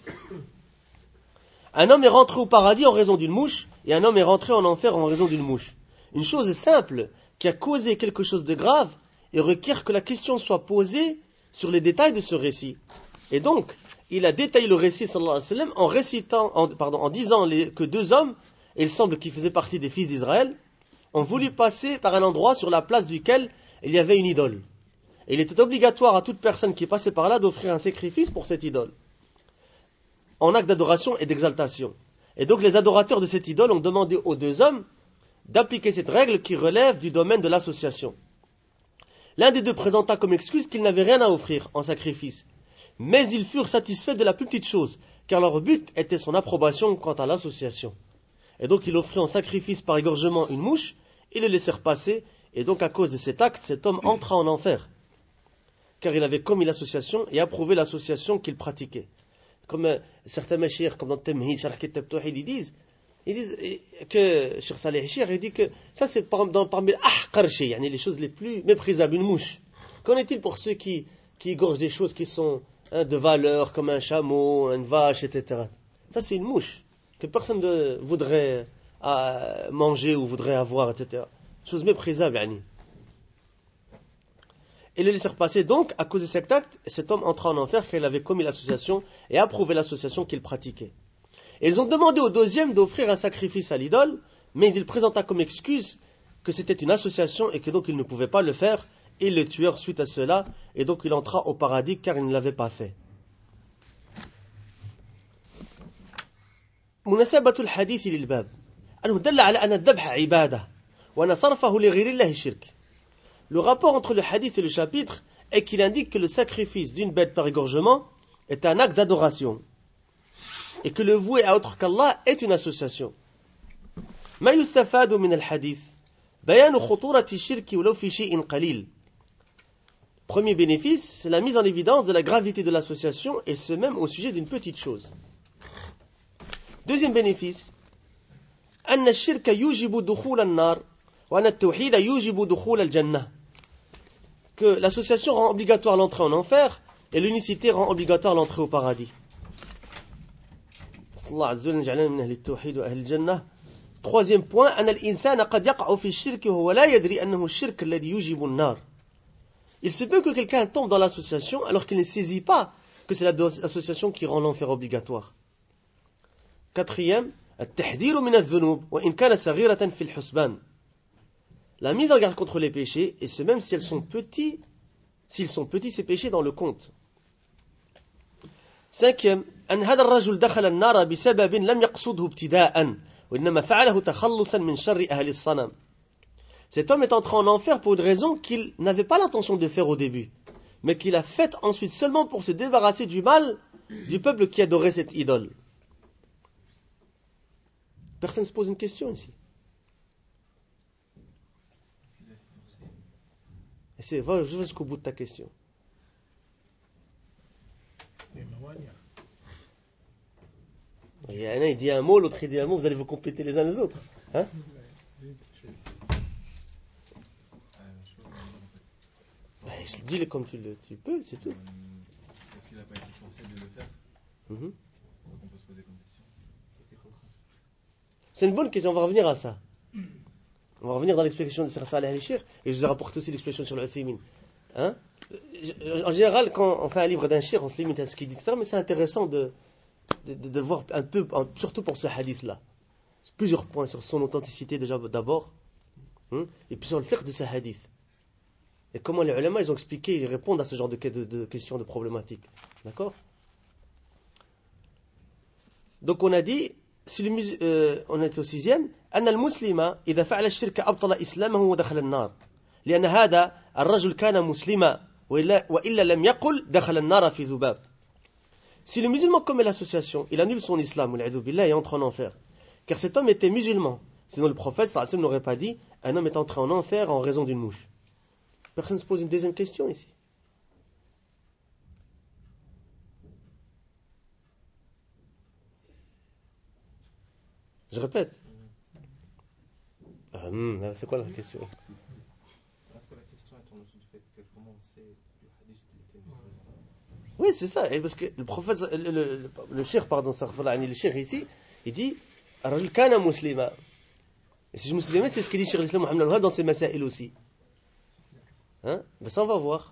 A: Un homme est rentré au paradis en raison d'une mouche, et un homme est rentré en enfer en raison d'une mouche. Une chose simple, qui a causé quelque chose de grave, et requiert que la question soit posée sur les détails de ce récit. Et donc, il a détaillé le récit, sallallahu alayhi wa sallam, en disant que deux hommes, et il semble qu'ils faisaient partie des fils d'Israël, ont voulu passer par un endroit sur la place duquel il y avait une idole. Et il était obligatoire à toute personne qui passait par là d'offrir un sacrifice pour cette idole, en acte d'adoration et d'exaltation. Et donc les adorateurs de cette idole ont demandé aux deux hommes d'appliquer cette règle qui relève du domaine de l'association. L'un des deux présenta comme excuse qu'il n'avait rien à offrir en sacrifice, mais ils furent satisfaits de la plus petite chose, car leur but était son approbation quant à l'association. Et donc il offrit en sacrifice par égorgement une mouche, ils le laissèrent passer, et donc à cause de cet acte, cet homme entra en enfer, car il avait commis l'association et approuvé l'association qu'il pratiquait. Comme certains mashayikh, comme dans Tamhid, Sharh Kitab Tawhid, ils disent que Cheikh Saleh Chir, il dit que ça c'est parmi les choses les plus méprisables, une mouche. Qu'en est-il pour ceux qui égorgent des choses qui sont de valeur, comme un chameau, une vache, etc. Ça c'est une mouche que personne ne voudrait manger ou voudrait avoir, etc. Chose méprisable, yani. Et le laisser passer, donc, à cause de cet acte, cet homme entra en enfer car il avait commis l'association et approuvé l'association qu'il pratiquait. Et ils ont demandé au deuxième d'offrir un sacrifice à l'idole, mais il présenta comme excuse que c'était une association et que donc il ne pouvait pas le faire, et le tueur suite à cela, et donc il entra au paradis car il ne l'avait pas fait. مناسبة الحديث للباب أنه دل على أن الذبح عبادة وأن صرفه لغير الله شرك. Le rapport entre le hadith et le chapitre est qu'il indique que le sacrifice d'une bête par égorgement est un acte d'adoration et que le vouer à autre qu'Allah est une association. ما يستفاد من الحديث بيان خطورة الشرك ولو في شيء قليل. Premier bénéfice, c'est la mise en évidence de la gravité de l'association et ce même au sujet d'une petite chose. Deuxième bénéfice, أن الشرك يوجب دخول النار وأن التوحيد يوجب دخول الجنة. Que l'association rend obligatoire l'entrée en enfer et l'unicité rend obligatoire l'entrée au paradis. Troisième point, أن الإنسان قد يقع في الشرك وهو لا يدري أنه الشرك الذي يوجب النار. Il se peut que quelqu'un tombe dans l'association alors qu'il ne saisit pas que c'est l'association qui rend l'enfer obligatoire. Quatrième, التحذير من الذنوب وإن كان صغيرة في الحسبان. La mise en garde contre les péchés, et c'est même si s'ils sont petits, ces péchés dans le compte. Cinquième, أن هذا الرجل دخل النار بسبب لم يقصده ابتداء وإنما فعله تخلصا من شر أهل الصنم. Cet homme est entré en enfer pour une raison qu'il n'avait pas l'intention de faire au début, mais qu'il a faite ensuite seulement pour se débarrasser du mal du peuple qui adorait cette idole. Personne ne se pose une question ici. Je vais jusqu'au bout de ta question. Il y en a un, il dit un mot, l'autre il dit un mot, vous allez vous compléter les uns les autres. Hein? Dis-le comme tu peux, c'est tout.
B: Est-ce qu'il n'a pas été forcé de le faire? Donc on peut se poser comme question.
A: C'est une bonne question, on va revenir à ça. On va revenir dans l'explication de Cheikh Saleh al-Chir, et je vous ai rapporté aussi l'explication sur le Uthaymin. Hein? En général, quand on fait un livre d'un shir, on se limite à ce qu'il dit, mais c'est intéressant de voir un peu, surtout pour ce hadith-là. Plusieurs points sur son authenticité déjà d'abord, et puis sur le fiqh de ce hadith. Et comment les ulama ils ont expliqué, ils répondent à ce genre de questions, de problématiques. D'accord? Donc on a dit, on est au sixième, أن المسلم إذا فعل الشرك أبطل إسلامه ودخل النار لأن هذا الرجل كان مسلما وإلا لم يقل دخل النار في ذباب. Si le musulman commet l'association, il annule son islam et entre en enfer. Car cet homme était musulman. Sinon le prophète sallallahu alayhi wa sallam n'aurait pas dit un homme est entré en enfer en raison d'une mouche. Personne ne se pose une deuxième question ici. Je répète. C'est quoi la question?
B: Parce que la question est autour du fait que comment on sait le hadith qui était musulman.
A: Oui, c'est ça. Et parce que le prophète, le cheikh, pardon, le cheikh ici, il dit Rajul kana muslima. Et si je me souviens, c'est ce qu'il dit Cheikh l'Islam Mohamed Al-Wahhab dans ses masaïl aussi. Hein? Ben ça, on va voir.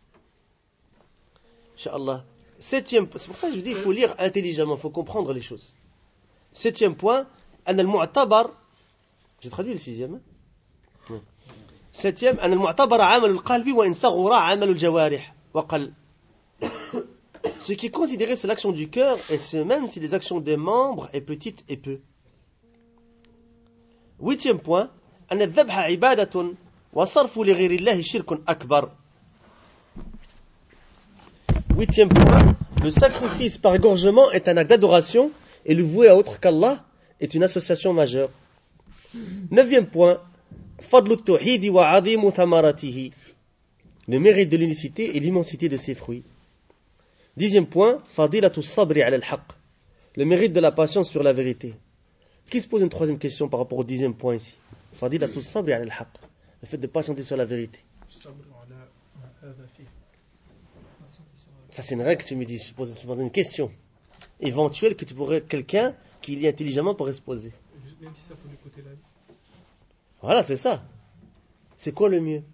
A: Inch'Allah. Septième, c'est pour ça que je dis il faut lire intelligemment, il faut comprendre les choses. Septième point, أن المعتبر, j'ai traduit le sixième. Hein? Septième, أن المعتبر عمل القلب وإن صغر عمل الجوارح وقل. Ce qui est considéré, c'est l'action du cœur, et c'est même si les actions des membres est petite et peu. Huitième point, أن الذبح عبادة وصرف لغير الله شرك أكبر. Huitième point, le sacrifice par égorgement est un acte d'adoration et le vouer à autre qu'Allah est une association majeure. Neuvième point, فضل التوحيد وعظيم ثمرته. Le mérite de l'unicité et l'immensité de ses fruits. Dixième point, فضيلة الصبر على الحق. Le mérite de la patience sur la vérité. Qui se pose une troisième question par rapport au dixième point ici? فضيلة الصبر على الحق. Le fait de patienter sur la vérité. Ça, c'est une règle que tu me dis. Je pose une question éventuelle que tu pourrais, quelqu'un qui lit intelligemment pourrait se poser.
C: Même si ça peut lui coûter la vie.
A: Voilà, c'est ça. C'est quoi le mieux?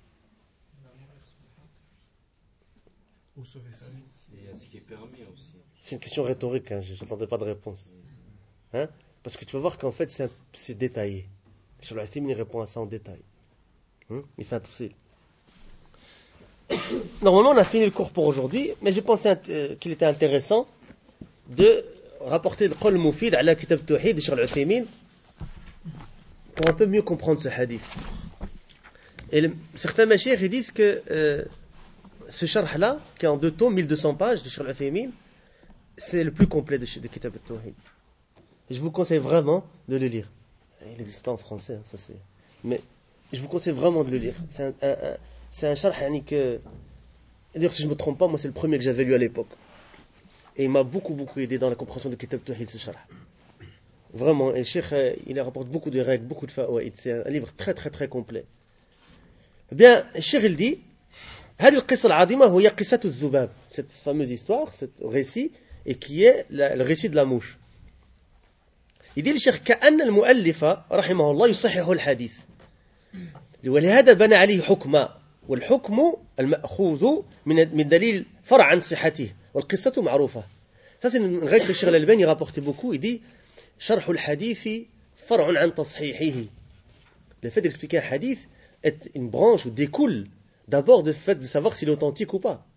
C: Ou sauver sa vie.
D: Et ce qui est permis aussi.
A: C'est une question rhétorique, hein, je n'attendais pas de réponse. Hein? Parce que tu vas voir qu'en fait, c'est détaillé. Sur le Uthaymin, il répond à ça en détail. Il fait un tafsil. Normalement, on a fini le cours pour aujourd'hui, mais j'ai pensé qu'il était intéressant de rapporter le Qawl Mufid ala Kitab Tawhid de Cheikh Al-Uthaymin pour un peu mieux comprendre ce hadith. Et certains mashayikh ils disent que ce sharh-là, qui est en 2 tomes, 1200 pages de Cheikh Al-Uthaymin, c'est le plus complet de Kitab Tawhid. Et je vous conseille vraiment de le lire. Il n'existe pas en français, hein, ça c'est. Mais je vous conseille vraiment de le lire. C'est un sharh que. D'ailleurs, si je ne me trompe pas, moi c'est le premier que j'avais lu à l'époque. Et il m'a beaucoup aidé dans la compréhension de Kitab Tawhid, ce sharh. Vraiment, et le Cheikh, il rapporte beaucoup de règles, beaucoup de fawaïd. C'est un livre très très très complet. Eh bien, le Cheikh il dit هذه القصة العظيمة هي قصة الذباب. Cette fameuse histoire, ce récit, et qui est le récit de la mouche. Il dit le Cheikh كأن المؤلف رحمه الله يصحح الحديث. ولهذا بنى عليه حكما والحكم المأخوذ من دليل فرع عن صحته والقصة معروفة. Ça c'est une règle que Cheikh Al-Albani rapportait beaucoup. Il dit شرح الحديث فرع عن تصحيحه. Le fait d'expliquer un hadith est une branche ou découle d'abord du fait de savoir s'il est authentique ou pas.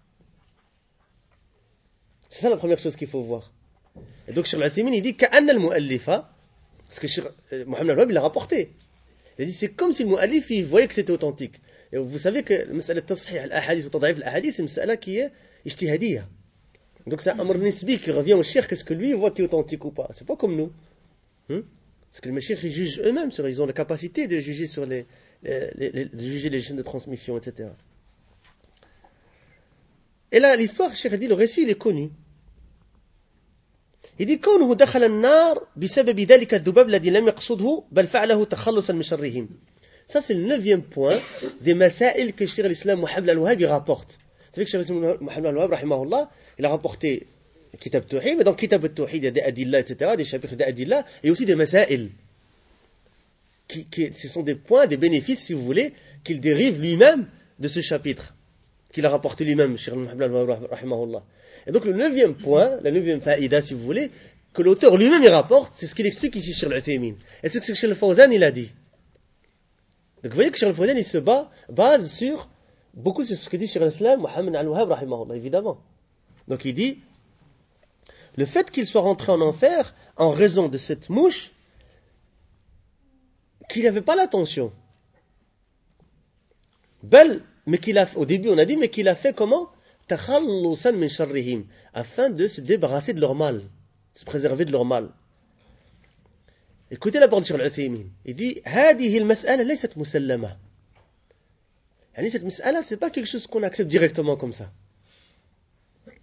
A: C'est ça la première chose qu'il faut voir. Et donc Cheikh Al-Uthaymin il dit كأن المؤلف, parce que Cheikh Mohamed Al-Wahhab il l'a rapporté. Il dit c'est comme si le mu'allif il voyait que c'était authentique. Et vous savez que le mas'ala de tasihih al-ahadith ou tad'if al-ahadith c'est une mas'ala qui est ijtihadiyya. Donc c'est un amr nisbi qui revient au cheikh, qu'est-ce que lui il voit qui est authentique ou pas. C'est pas comme nous. Parce que les cheikh ils jugent eux-mêmes, ils ont la capacité de juger sur de juger les chaînes de transmission, etc. Et là l'histoire, cheikh dit le récit il est connu. Il dit كونه دخل النار بسبب ذلك الذباب الذي لم يقصده بل فعله تخلصا من شرهم. Ça c'est le 9e point des masaïl que Cheikh l'Islam Mohamed Al-Wahhab rapporte. Vous savez que Cheikh l'Islam Mohamed Al-Wahhab rahimahullah, il a rapporté Kitab Tawhid, mais dans Kitab Tawhid il y a des adillah, etc., des chapitres d'adillah, et aussi des masaïl. Ce sont des points, des bénéfices, si vous voulez, qu'il dérive lui-même de ce chapitre, qu'il a rapporté lui-même, Cheikh Mohamed Al-Wahhab rahimahullah. Et donc le 9e point, la 9e faïda, si vous voulez, que l'auteur lui-même il rapporte, c'est ce qu'il explique ici sur l'Uthaymin. Et c'est ce que Cheikh Al-Fawzan il a dit. Donc vous voyez que Cheikh Al-Fawzan il se base beaucoup sur ce que dit Cheikh l'Islam Mohamed Al-Wahhab rahimahullah, évidemment. Donc il dit, le fait qu'il soit rentré en enfer en raison de cette mouche, qu'il n'avait pas l'attention. Mais qu'il a, au début on a dit, mais qu'il a fait comment? تخلصا من شرهم, afin de se débarrasser de leur mal, de se préserver de leur mal. Écoutez la parole de Cheikh Al-Uthaymin. Il dit هذه المسألة ليست مسلمة. يعني cette مسألة c'est pas quelque chose qu'on accepte directement comme ça.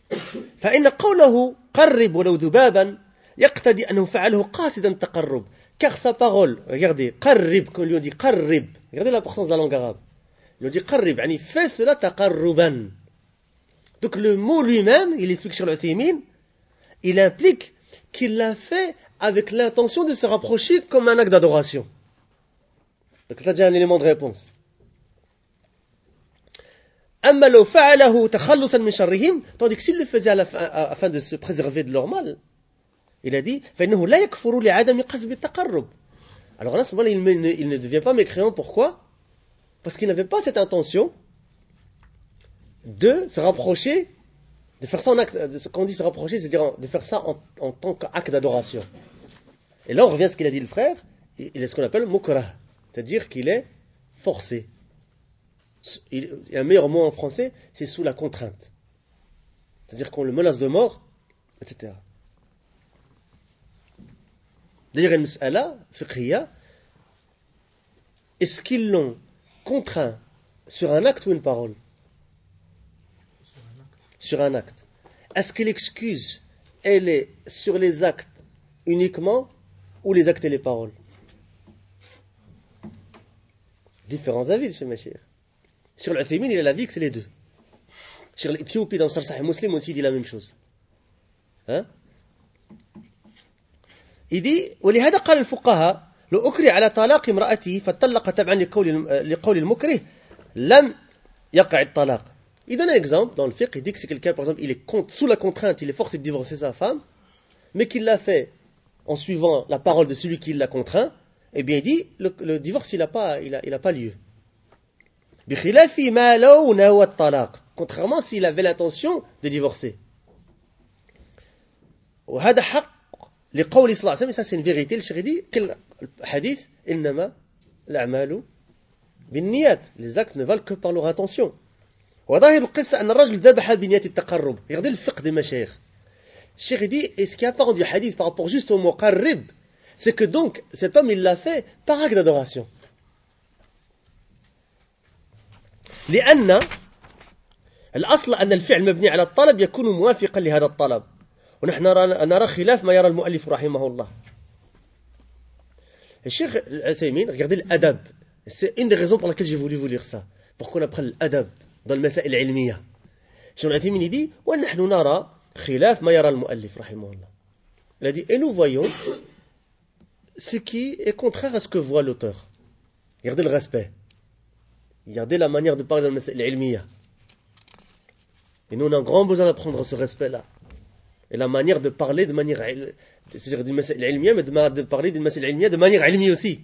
A: فإن قوله قرب ولو ذبابا يقتضي أنه فعله قاصدا تقرب. car sa parole, regardez, qarrib, quand lui on dit qarrib, regardez l'importance de la langue arabe. Il lui dit qarrib, yani fais cela taqarruban. Donc le mot lui-même, il explique sur le Uthaymin, il implique qu'il l'a fait avec l'intention de se rapprocher comme un acte d'adoration. Donc là, déjà un élément de réponse. Amma law fa'alahu takhallusan min sharrihim, tandis que s'il le faisait afin de se préserver de leur mal, il a dit فإنه لا يكفر لعدم قصد التقرب. Alors là, à ce moment-là, il ne devient pas mécréant. Pourquoi? Parce qu'il n'avait pas cette intention de se rapprocher, de faire ça en acte. Quand on dit se rapprocher, c'est-à-dire de faire ça en tant qu'acte d'adoration. Et là, on revient à ce qu'il a dit le frère. Il est ce qu'on appelle mukrah, c'est-à-dire qu'il est forcé. Il y a un meilleur mot en français, c'est sous la contrainte. C'est-à-dire qu'on le menace de mort, etc. D'ailleurs, une mas'ala fiqhiyya, est-ce qu'ils l'ont contraint sur un acte ou une parole? Sur un acte. Est-ce que l'excuse, elle est sur les actes uniquement ou les actes et les paroles? Différents avis chez Machir. Sur l'Uthaymin, il a l'avis que c'est les deux. Sur l'Éthiopie, dans le Sahih Muslim aussi, il dit la même chose. Hein? Il dit ولهذا قال الفقهاء لو أكره على طلاق امرأته فطلق تبعا لقول المكره لم يقع الطلاق. Il donne un exemple dans le fiqh, il dit que c'est quelqu'un, par exemple, il est sous la contrainte, il est forcé de divorcer sa femme, mais qu'il l'a fait en suivant la parole de celui qui l'a contraint, eh bien il dit le divorce il n'a pas lieu. بخلاف ما لو نوى الطلاق, contrairement s'il avait l'intention de divorcer. وهذا حق لقول صلى الله عليه وسلم, ça c'est une vérité, le chéri dit quel hadith إنما الأعمال بالنيات, les actes ne valent que par leur intention. وظاهر القصة أن الرجل ذبح بنية التقرب. Regardez le fiqh des mashayikh. Chéri dit, et ce qui apparaît du hadith par rapport juste au mot qarrib, c'est que donc cet homme il l'a fait par acte d'adoration. لأن الأصل أن الفعل مبني على الطلب يكون موافقا لهذا الطلب, ونحن نرى خلاف ما يرى المؤلف رحمه الله. الشيخ العثيمين, regardez l'adab, c'est une des raisons pour laquelle j'ai voulu vous lire ça, pour qu'on apprenne l'adab dans le مسائل العلمية. الشيخ العثيمين dit ونحن نرى خلاف ما يرى المؤلف رحمه الله. Il a dit et nous voyons ce qui est contraire à ce que voit l'auteur. Regardez le respect. Regardez la manière de parler dans le مسائل العلمية. Et nous on a un grand besoin d'apprendre ce respect-là. Et la manière de parler de manière, c'est-à-dire d'une مسائل العلمية, mais de parler d'une مسائل العلمية de manière علمية aussi.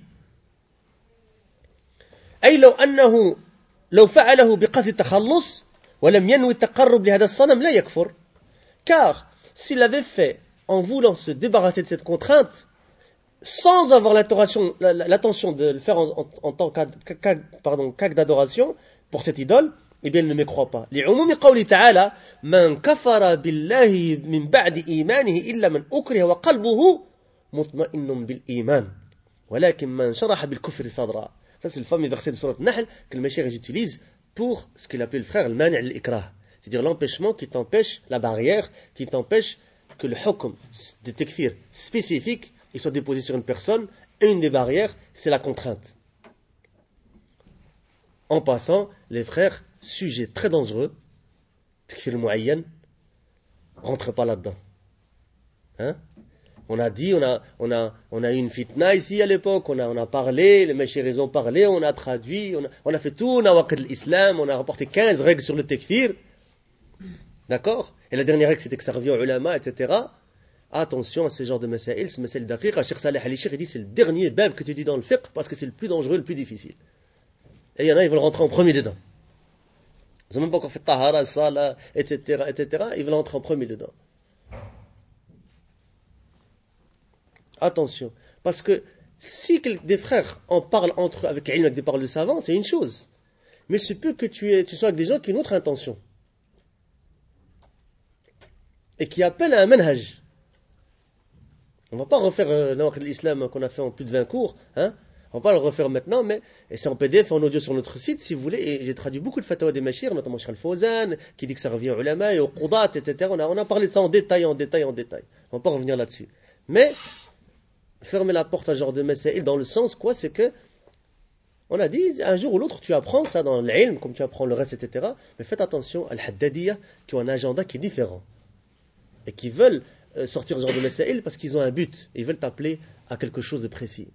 A: أي لو فعله بقصد التخلص ولم ينوي التقرب لهذا الصنم لا يكفر. Car s'il avait fait en voulant se débarrasser de cette contrainte, sans avoir l'intention de le faire en tant qu'acte d'adoration pour cette idole, eh bien il ne mécroit pas. لعموم قوله تعالى من كفر بالله من بعد إيمانه إلا من أكره وقلبه مطمئن بالإيمان ولكن من شرح بالكفر صدرا. Ça c'est le fameux verset de Sourate Nahl que le Mashayikh utilise pour ce qu'il appelle le frère le mani' al-ikrah, c'est-à-dire l'empêchement qui t'empêche, la barrière qui t'empêche que le hukm de takfir spécifique il soit déposé sur une personne. Et une des barrières c'est la contrainte. En passant, les frères, sujet très dangereux, takfir al-mu'ayyan, rentrez pas là-dedans. Hein? On a dit, on a eu une fitna ici à l'époque, on a parlé, les mashayikh ont parlé, on a traduit, on a fait tout, on a waqid l'islam, on a rapporté 15 règles sur le takfir. D'accord? Et la dernière règle c'était que ça revient aux ulama, etc. Attention à ce genre de masail, ce masail d'aqiqa. Cheikh Saleh al-Sheikh il dit c'est le dernier bab que tu dis dans le fiqh parce que c'est le plus dangereux, le plus difficile. Et il y en a, ils veulent rentrer en premier dedans. Ils n'ont même pas encore fait tahara, salah, etc., etc. Ils veulent rentrer en premier dedans. Attention, parce que si des frères en parlent entre eux avec des paroles de savants, c'est une chose. Mais c'est peut que tu sois avec des gens qui ont une autre intention. Et qui appellent à un manhaj. On ne va pas refaire l'islam qu'on a fait en plus de 20 cours. Hein? On ne va pas le refaire maintenant, mais c'est en PDF, en audio sur notre site, si vous voulez. Et j'ai traduit beaucoup de fatwas des mashayikh, notamment Cheikh Al-Fawzan, qui dit que ça revient aux ulama et aux qudat, etc. On a parlé de ça en détail. On ne va pas revenir là-dessus. Mais fermer la porte à ce genre de masaïl dans le sens quoi, c'est que on a dit un jour ou l'autre tu apprends ça dans l'ilm comme tu apprends le reste, etc. Mais faites attention à al-Haddadiyya qui ont un agenda qui est différent et qui veulent sortir ce genre de masaïl parce qu'ils ont un but et ils veulent t'appeler à quelque chose de précis.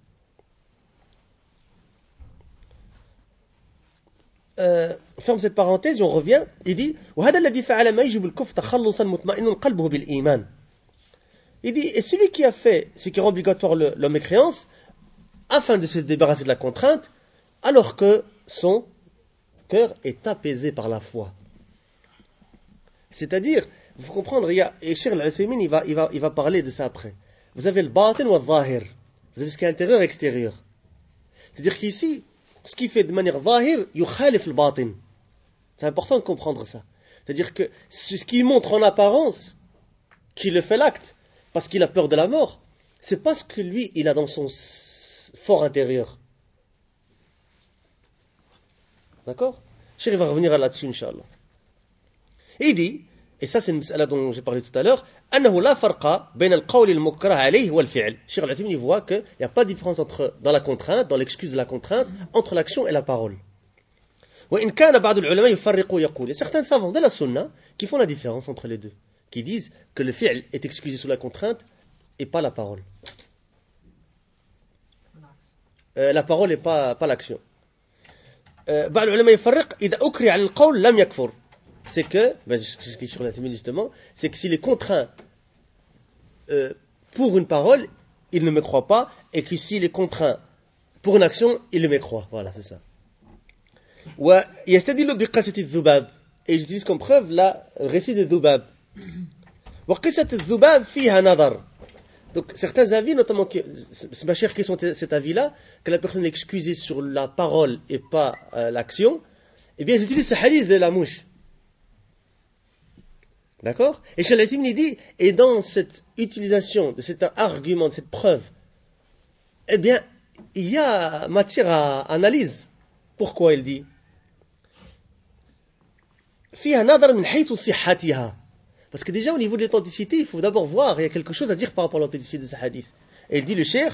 A: Ferme cette parenthèse et on revient. Il dit وهذا الذي فعل ما يجب الكفر تخلصا مطمئن قلبه بالإيمان. Il dit et celui qui a fait ce qui rend obligatoire la mécréance afin de se débarrasser de la contrainte alors que son cœur est apaisé par la foi. C'est-à-dire, il faut comprendre, et Cheikh Al-Uthaymin il va parler de ça après. Vous avez le batin ou le zahir. Vous avez ce qui est intérieur et extérieur. C'est-à-dire qu'ici, ce qui fait de manière zahir, yukhalif le batin. C'est important de comprendre ça. C'est-à-dire que ce qui montre en apparence qu'il le fait l'acte, parce qu'il a peur de la mort, c'est pas ce que lui, il a dans son fort intérieur. D'accord? Cheikh va revenir là-dessus, Inch'Allah. Et il dit, et ça c'est une mas'ala dont j'ai parlé tout à l'heure, أنه لا فرق بين القول المكره عليه والفعل. Cheikh Al-Uthaymin voit qu'il n'y a pas de différence dans la contrainte, dans l'excuse de la contrainte, entre l'action et la parole. وإن كان بعض العلماء يفرقوا يقول. Et certains savants de la sunna qui font la différence entre les deux, qui disent que le fi'l est excusé sous la contrainte et pas la parole. La parole et pas l'action. بعض العلماء يفرق إذا أكره على القول لم يكفر. C'est que, ce qui est sur la témoin justement, c'est que s'il est contraint pour une parole, il ne me croit pas, et que s'il est contraint pour une action, il me croit. Voilà, c'est ça. ويستدل بقصة الذباب. Et j'utilise comme preuve le récit de Dhubab. وقصة الذباب فيها نظر. Donc certains avis, notamment, c'est ma chère qui sont cet avis-là, que la personne est excusée sur la parole et pas l'action, eh bien ils utilisent ce hadith de la mouche. D'accord? Et Cheikh Al-Uthaymin il dit, et dans cette utilisation de cet argument, de cette preuve, eh bien, il y a matière à analyse. Pourquoi il dit? فيها نظر من حيث صحتها. Parce que déjà au niveau de l'authenticité, il faut d'abord voir, il y a quelque chose à dire par rapport à l'authenticité de ce hadith. Et il dit le cheikh,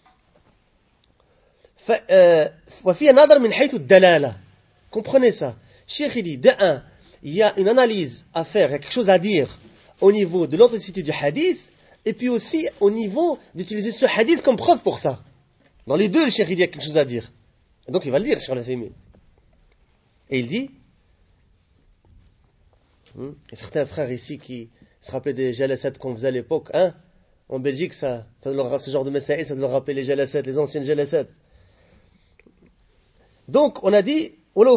A: وفيها نظر من حيث الدلالة. Comprenez ça. Cheikh il dit, de un, il y a une analyse à faire, il y a quelque chose à dire au niveau de l'authenticité du hadith, et puis aussi au niveau d'utiliser ce hadith comme preuve pour ça. Dans les deux, le cheikh il dit, il y a quelque chose à dire. Et donc il va le dire, Cheikh Al-Uthaymin. Et il dit, il y a certains frères ici qui se rappelaient des jalasat qu'on faisait à l'époque, hein? En Belgique, ce genre de messaïl, ça doit leur rappeler les jalasat, les anciennes jalasat. Donc, on a dit,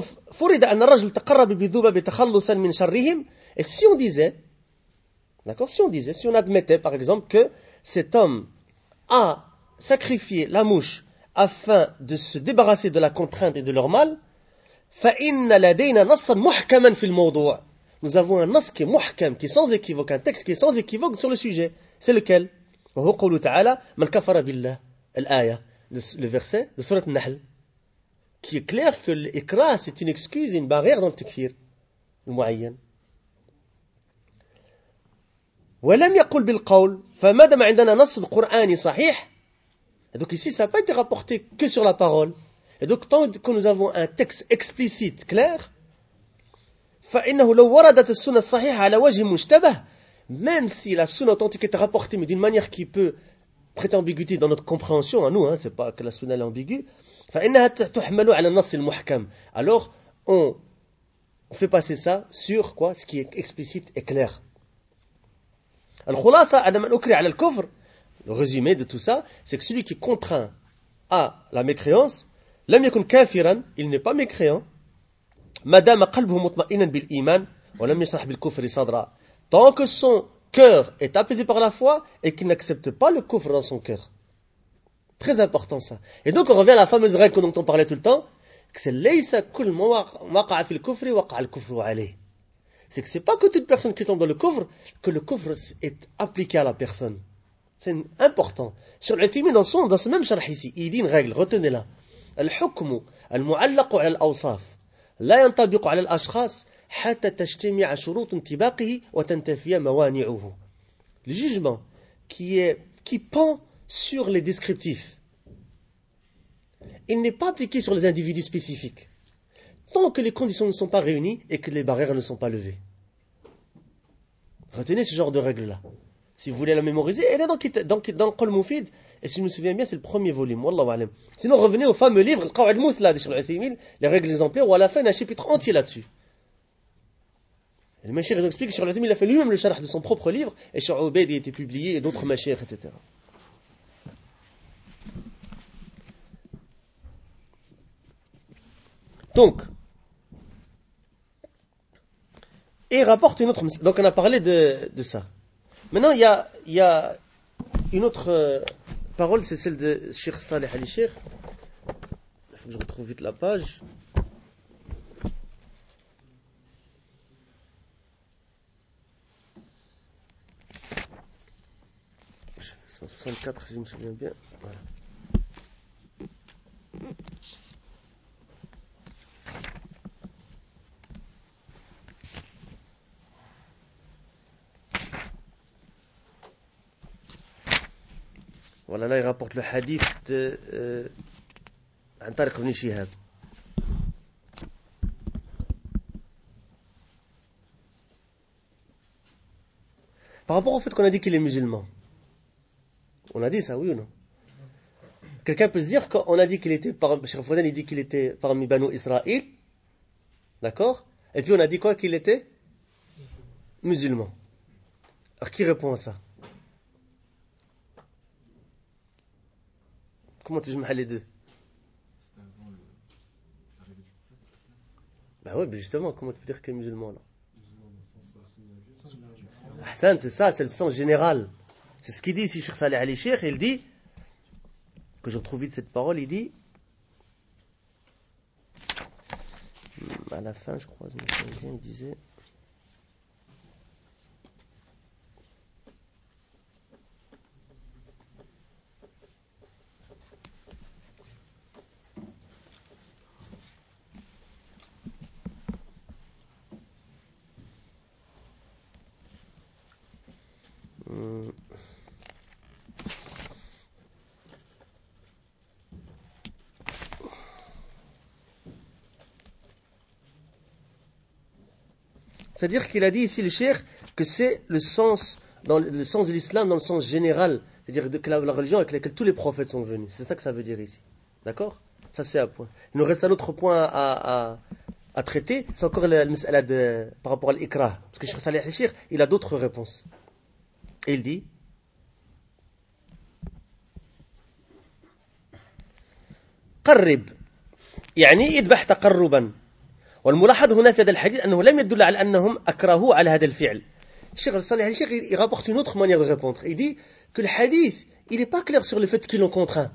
A: et si on disait, d'accord, si on admettait, par exemple, que cet homme a sacrifié la mouche afin de se débarrasser de la contrainte et de leur mal, nous avons un nas qui est muhkam, qui est sans équivoque, un texte qui est sans équivoque sur le sujet. C'est lequel? Le verset de Surat An-Nahl, qui est clair que l'ikra, c'est une excuse et une barrière dans le takfir, le muayyan. ولم يقل بالقول فما دام عندنا نص قرآني صحيح. Et donc ici ça n'a pas été rapporté que sur la parole. Et donc tant que nous avons un texte explicite clair, فإنه لو وردت السنة الصحيحة على وجه مشتبه, même si la sunna authentique est rapportée mais d'une manière qui peut prêter ambiguïté dans notre compréhension à nous, hein, c'est pas que la sunna est ambiguë, فإنها تحمل على النص المحكم. Alors on fait passer ça sur quoi, ce qui est explicite et clair. الخلاصة أن من أكره على الكفر, le résumé de tout ça, c'est que celui qui est contraint à la mécréance, لم يكن كافرا, il n'est pas mécréant, ما دام قلبه مطمئنا بالإيمان ولم يشرح بالكفر صدرا, tant que son cœur est apaisé par la foi et qu'il n'accepte pas le kufr dans son cœur. Très important ça. Et donc on revient à la fameuse règle dont on parlait tout le temps, que c'est ليس كل ما وقع في الكفر وقع الكفر عليه. C'est que c'est pas que toute personne qui tombe dans le kufr que le kufr est appliqué à la personne. C'est important. Cheikh Al-Uthaymin dans ce même sharh ici, il dit une règle, retenez-la. الحكم المعلق على الأوصاف لا ينطبق على الأشخاص حتى تجتمع شروط انطباقه وتنتفي موانعه. Le jugement qui pend sur les descriptifs. Il n'est pas appliqué sur les individus spécifiques. Tant que les conditions ne sont pas réunies et que les barrières ne sont pas levées. Retenez ce genre de règle-là. Si vous voulez la mémoriser, elle est dans Qawl Mufid. Et si je me souviens bien, c'est le premier volume. Wallahu alam. Sinon, revenez au fameux livre, le Qaw'id Muthla de Cheikh Al-Uthaymin, les règles exemplaires, où à la fin, il y a un chapitre entier là-dessus. Et le Mashir, ils expliquent que Cheikh Al-Uthaymin, il a fait lui-même le sharh de son propre livre, et Cheikh Ubayd, il a été publié, et d'autres Mashir, etc. Donc, et il rapporte une autre... Donc, on a parlé de ça. Maintenant, il y a une autre parole, c'est celle de Cheikh Saleh Ali Cheikh. Il faut que je retrouve vite la page. « 164, si je me souviens bien. » Voilà. Voilà, là il rapporte le hadith de Tariq ibn Shihab. Par rapport au fait qu'on a dit qu'il est musulman. On a dit ça, oui ou non? Quelqu'un peut se dire qu'on a dit qu'il était, Cheikh Fawzan il dit qu'il était parmi Banu Israël. D'accord? Et puis on a dit quoi? Qu'il était musulman. Alors qui répond à ça? Comment tu joues les deux? Bah ouais, mais justement, comment tu peux dire qu'il est musulman là? Hassan, c'est ça, c'est le sens général. C'est ce qu'il dit ici, Cheikh Saleh Ali Cheikh, il dit, que je retrouve vite cette parole, il dit, à la fin, je crois, il disait, c'est-à-dire qu'il a dit ici le cheikh que c'est le sens, dans le sens de l'islam dans le sens général, c'est-à-dire que la religion avec laquelle tous les prophètes sont venus. C'est ça que ça veut dire ici. D'accord? Ça c'est un point. Il nous reste un autre point à traiter, c'est encore le mas'ala par rapport à l'ikrah. Parce que Cheikh Saleh al-Cheikh, il a d'autres réponses. Et il dit قرب يعني يذبح تقربا والملاحظ هنا في هذا الحديث أنه لم يدل على أنهم أكرهوا على هذا الفعل. Cheikh Saleh al-Cheikh il rapporte une autre manière de répondre. Il dit que le hadith il n'est pas clair sur le fait qu'ils l'ont contraint.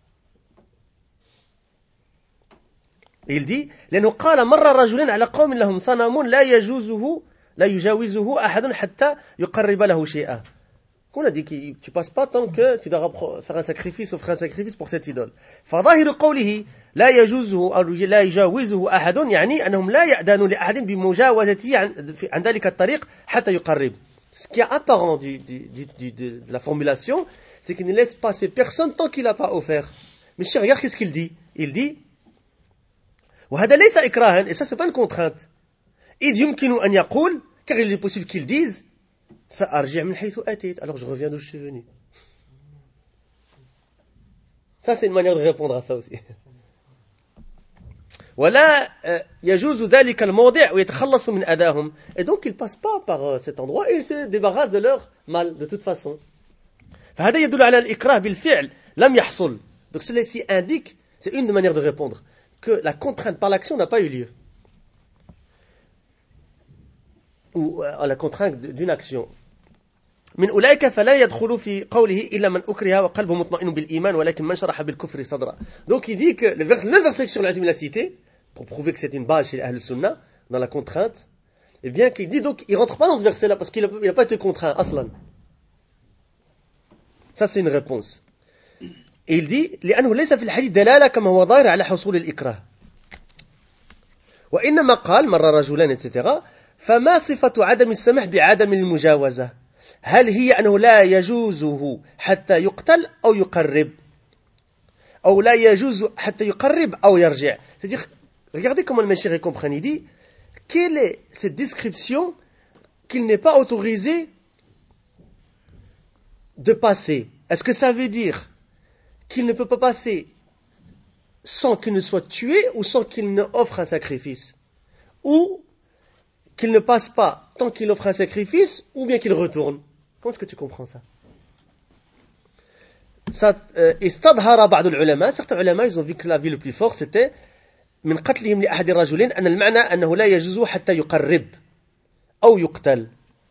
A: Il dit لأنه قال مر رجلين على قوم لهم صنم لا يجاوزه أحد حتى يقرب له شيئا. On a dit que tu passes pas tant que tu dois faire un sacrifice, offrir un sacrifice pour cette idole. فظاهر قوله لا يجوزه أو لا يجاوزه أحد يعني أنهم لا يأذن لأحد بمجاوزته عن ذلك الطريق حتى يقرب. Ce qui est apparent de la formulation, c'est qu'il ne laisse passer personne tant qu'il n'a pas offert. Mais cher, regarde qu'est-ce qu'il dit. Il dit وهذا ليس إكراها, et ça c'est pas une contrainte. إذ يمكن أن يقول, car il est possible qu'il dise سأرجع من حيث أتيت, alors je reviens d'où je suis venu. Ça c'est une manière de répondre à ça aussi. ولا يجوز ذلك الموضع ويتخلص من أذاهم, et donc ils passent pas par cet endroit et ils se débarrassent de leur mal de toute façon. فهذا يدل على الإكراه بالفعل لم يحصل. Donc cela-ci indique, c'est une des manières de répondre, que la contrainte par l'action n'a pas eu lieu. Ou la contrainte d'une action. من أولئك فلا يدخل في قوله إلا من أكره وقلبه مطمئن بالإيمان ولكن من شرح بالكفر صدرا. Donc il dit que le même verset que sur l'Azim l'a cité, pour prouver que c'est une base chez Ahl Sunnah, dans la contrainte, et bien qu'il dit donc, il rentre pas dans ce verset-là parce qu'il n'a pas été contraint, aslan. Ça c'est une réponse. Et il dit, لأنه ليس في الحديث دلالة كما هو ظاهر على حصول الإكراه. وإنما قال مر رجلان etc. فما صفة عدم السمح بعدم المجاوزة. هل هي أنه لا يجوزه حتى يقتل أو يقرب أو لا يجوز حتى يقرب أو يرجع. C'est-à-dire, regardez comment le Meshir comprend. Il dit, quelle est cette description qu'il n'est pas autorisé de passer? Est-ce que ça veut dire qu'il ne peut pas passer sans qu'il ne soit tué ou sans qu'il ne offre un sacrifice? Ou qu'il ne passe pas tant qu'il offre un sacrifice ou bien qu'il retourne? Comment est-ce que tu comprends ça? استظهر بعض العلماء, certains ulama, ils ont vu que la vie le plus fort c'était من قتلهم لأحد الرجلين أن المعنى أنه لا يجوز حتى يقرب أو يقتل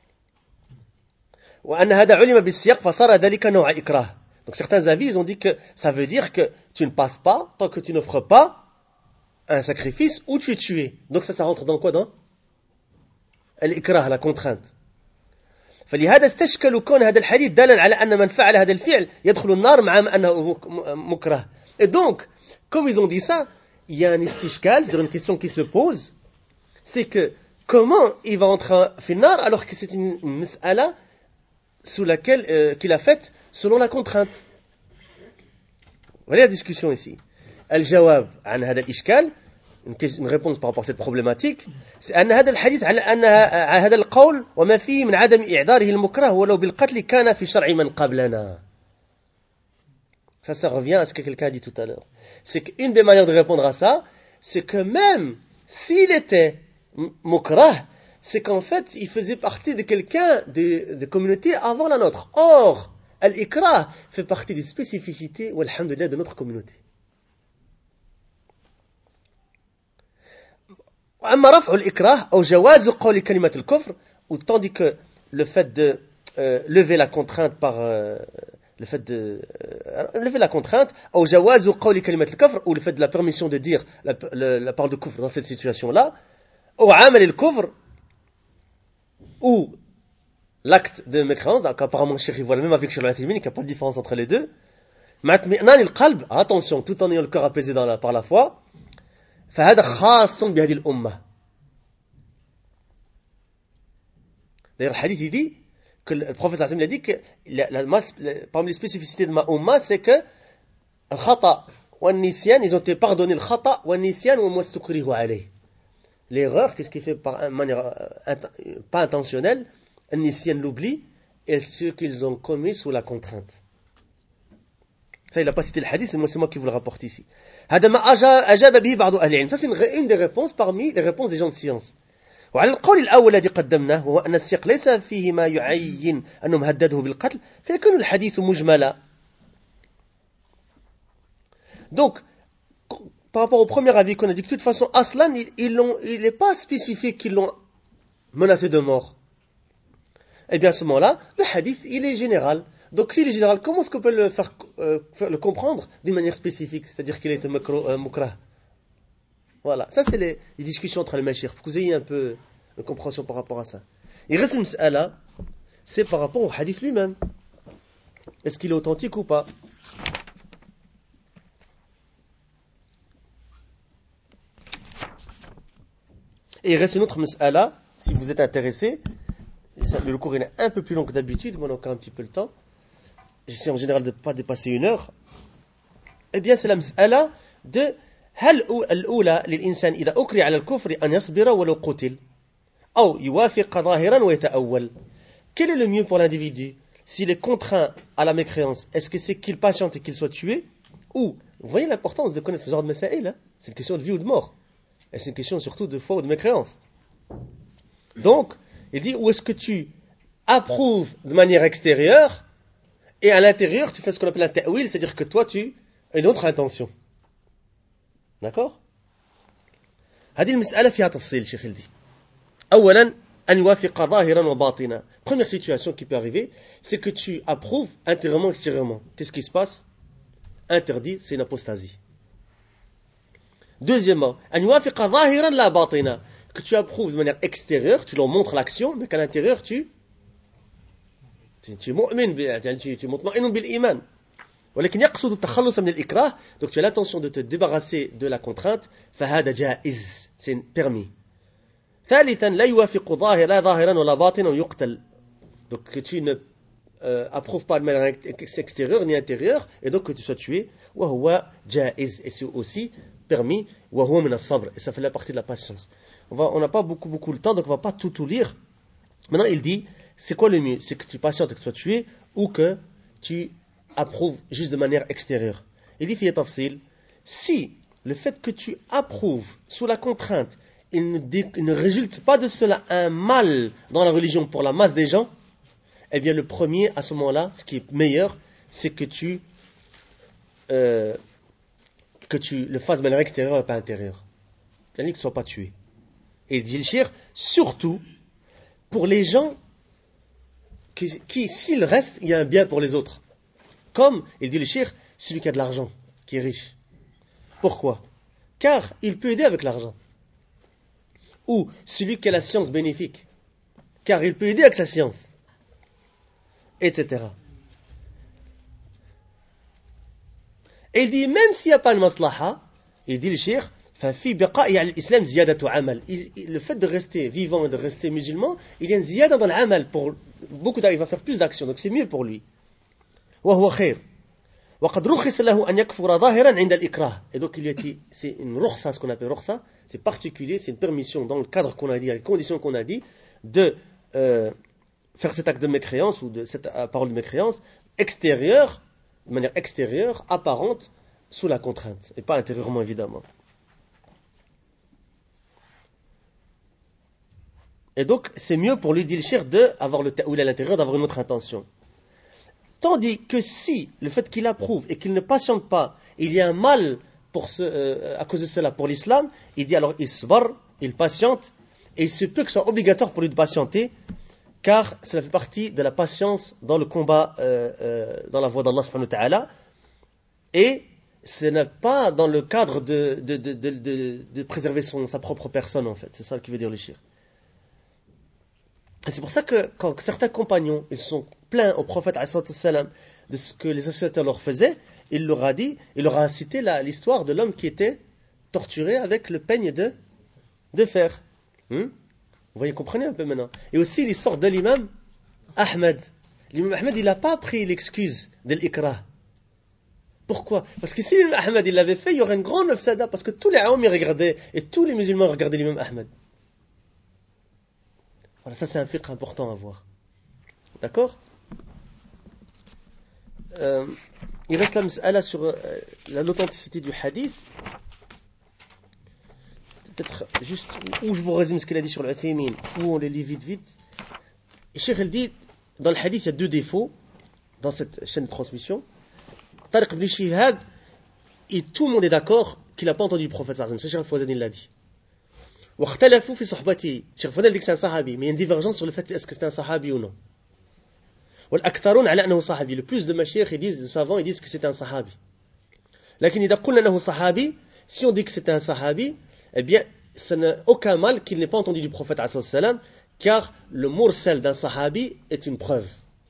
A: وأن هذا علم بالسياق فصار ذلك نوع إكراه. Donc certains avis ils ont dit que ça veut dire que tu ne passes pas tant que tu n'offres pas un sacrifice ou tu es tué. Donc ça rentre dans quoi? Dans الإكراه, la contrainte. فلهذا استشكلوا كون هذا الحديث دالا على أن من فعل هذا الفعل يدخل النار مع أنه مكره. Et donc, comme ils ont dit ça, il y a un istishkal, c'est-à-dire une question qui se pose, c'est que comment il va entrer في النار alors que c'est une مسألة sous laquelle qu'il a faite selon la contrainte. Voilà la discussion ici. الجواب عن هذا الإشكال, une réponse par rapport à cette problématique, c'est أن هذا الحديث على أن هذا القول وما فيه من عدم إعذاره المكره ولو بالقتل كان في شرع من قبلنا. Ça revient à ce que quelqu'un a dit tout à l'heure. C'est qu'une des manières de répondre à ça, c'est que même s'il était mukrah, c'est qu'en fait, il faisait partie de quelqu'un de communauté avant la nôtre. Or, al-ikrah fait partie des spécificités, walhamdulillah, de notre communauté. أما رفع الإكراه أو جواز قول كلمة الكفر, ou tandis que le fait de lever la contrainte par le fait de lever la contrainte أو جواز قول كلمة الكفر, ou le fait de la permission de dire la parole de kufr dans cette situation-là, أو عمل الكفر, ou l'acte de mécréance. Donc apparemment le cheikh voit le même avis que Cheikh Al-Uthaymin, qu'il n'y a pas de différence entre les deux. معنى القلب, attention, tout en ayant le cœur apaisé par la foi, فهذا خاص بهذه الأمة. D'ailleurs, le hadith il dit que le prophète sallallahu alayhi wa sallam a dit que parmi les spécificités de ma umma, c'est que le khata ou le nisyan, ils ont été pardonnés le khata ou le nisyan ou mastukrihu alayh. L'erreur, qu'est-ce qui fait par manière pas intentionnelle, le nisyan l'oubli, et ce qu'ils ont commis sous la contrainte. Ça, il n'a pas cité le hadith, c'est moi qui vous le rapporte ici. هذا ما أجاب به بعض أهل العلم. Ça, c'est une des réponses parmi les réponses des gens de science. وعلى القول الأول الذي قدمناه وهو أن السياق ليس فيه ما يعين أنهم هدده بالقتل فيكون الحديث مجملا. Donc, par rapport au premier avis qu'on a dit que de toute façon, Aslan, il n'est pas spécifié qu'ils l'ont menacé de mort. Eh bien, à ce moment-là, le hadith, il est général. Donc, s'il est général, comment est-ce qu'on peut le comprendre d'une manière spécifique? C'est-à-dire qu'il est mukrah. Voilà. Ça, c'est les discussions entre les mashir. Il faut que vous ayez un peu de compréhension par rapport à ça. Il reste une mas'ala, c'est par rapport au hadith lui-même. Est-ce qu'il est authentique ou pas? Et il reste une autre mas'ala, si vous êtes intéressé. Le cours est un peu plus long que d'habitude, mais on a encore un petit peu le temps. J'essaie en général de ne pas dépasser 1 heure. Eh bien, c'est la mas'ala de هل الأولى للإنسان إذا أكره على الكفر أن يصبر ولو قتل أو يوافق ظاهرا ويتأول. Quel est le mieux pour l'individu? S'il est contraint à la mécréance, est-ce que c'est qu'il patiente et qu'il soit tué? Ou, vous voyez l'importance de connaître ce genre de masaïl, hein? C'est une question de vie ou de mort. Et c'est une question surtout de foi ou de mécréance. Donc, il dit, ou est-ce que tu approuves de manière extérieure et à l'intérieur, tu fais ce qu'on appelle un ta'wil, c'est-à-dire que toi, tu as une autre intention. D'accord? هذه المسألة فيها تفصيل شيخ الدي. أولا أن يوافق ظاهرا وباطنا. Première situation qui peut arriver, c'est que tu approuves intérieurement et extérieurement. Qu'est-ce qui se passe? Interdit, c'est une apostasie. Deuxièmement, أن يوافق ظاهرا لا باطنا. Que tu approuves de manière extérieure, tu leur montres l'action, mais qu'à l'intérieur tu es mu'min, tu es mutma'in bil iman. ولكن يقصد التخلص من الإكراه, donc tu as l'intention de te débarrasser de la contrainte, فهذا جائز, c'est permis. ثالثا لا يوافق ظاهرا ولا باطنا ويقتل. Donc que tu ne approuves pas de manière extérieure ni intérieure, et donc que tu sois tué. وهو جائز, et c'est aussi permis. وهو من الصبر, et ça fait la partie de la patience. On n'a pas beaucoup le temps, donc on ne va pas tout lire. Maintenant, il dit, c'est quoi le mieux? C'est que tu patientes et que tu sois tué, ou que tu approuves juste de manière extérieure. Il dit, si le fait que tu approuves sous la contrainte, il ne résulte pas de cela un mal dans la religion pour la masse des gens, eh bien le premier, à ce moment-là, ce qui est meilleur, c'est que tu le fasses de manière extérieure et pas intérieure. C'est-à-dire que tu ne sois pas tué. Et il dit le cheikh, surtout pour les gens qui, s'il reste, il y a un bien pour les autres. Comme, il dit le cheikh, celui qui a de l'argent, qui est riche. Pourquoi? Car il peut aider avec l'argent. Ou celui qui a la science bénéfique, car il peut aider avec sa science, etc. Et il dit, même s'il n'y a pas de maslaha, il dit le cheikh, le fait de rester vivant et de rester musulman, il y a une ziyada dans l'amal pour beaucoup il va faire plus d'actions, donc c'est mieux pour lui. وهو خير. وقد رخص له أن يكفر ظاهرا عند الإكراه. Et donc c'est une rukhsa, ce qu'on appelle rukhsa, c'est particulier, c'est une permission dans le cadre qu'on a dit, à les conditions qu'on a dit, de faire cet acte de mécréance ou de cette parole de mécréance extérieure, de manière extérieure, apparente, sous la contrainte, et pas intérieurement évidemment. Et donc, c'est mieux pour lui, dit le cheikh, d'avoir le ta'wil à l'intérieur, d'avoir une autre intention. Tandis que si, le fait qu'il approuve et qu'il ne patiente pas, il y a un mal à cause de cela pour l'islam, il dit alors, il patiente, et il se peut que ce soit obligatoire pour lui de patienter, car cela fait partie de la patience dans le combat, dans la voie d'Allah subhanahu wa ta'ala, et ce n'est pas dans le cadre de préserver sa propre personne, en fait. C'est ça qui veut dire le cheikh. Et c'est pour ça que quand certains compagnons ils sont plaints au prophète ﷺ de ce que les sociétés leur faisaient, il leur a cité l'histoire de l'homme qui était torturé avec le peigne de fer. Vous voyez, comprenez un peu maintenant. Et aussi l'histoire de l'imam Ahmed. L'imam Ahmed, il n'a pas pris l'excuse de l'ikra. Pourquoi? Parce que si l'imam Ahmed il l'avait fait, il y aurait une grande mafsada, parce que tous les aoum y regardaient, et tous les musulmans regardaient l'imam Ahmed. Voilà, ça c'est un fiqh important à voir. D'accord? Il reste la mas'ala sur l'authenticité du hadith. Peut-être juste où je vous résume ce qu'il a dit sur l'Uthaymin, où on les lit vite. Et Cheikh il dit, dans le hadith il y a deux défauts dans cette chaîne de transmission. Tariq ibn Shihab, et tout le monde est d'accord qu'il n'a pas entendu le prophète sallallahu alayhi wa sallam. Cheikh al-Fawzan il l'a dit. واختلفوا في صحبته. Cheikh Fadel dit que c'est un sahabi, mais il y a une divergence sur le fait est-ce que c'est un sahabi ou non. والأكثرون على أنه صحابي. Le plus de mashayikh ils disent, de savants, ils disent que c'est un sahabi. لكن إذا قلنا أنه صحابي, si on dit que c'est un sahabi, eh bien, ça n'a aucun mal qu'il n'ait pas entendu du prophète sallallahu alayhi wa sallam, car le mursal d'un sahabi est une preuve.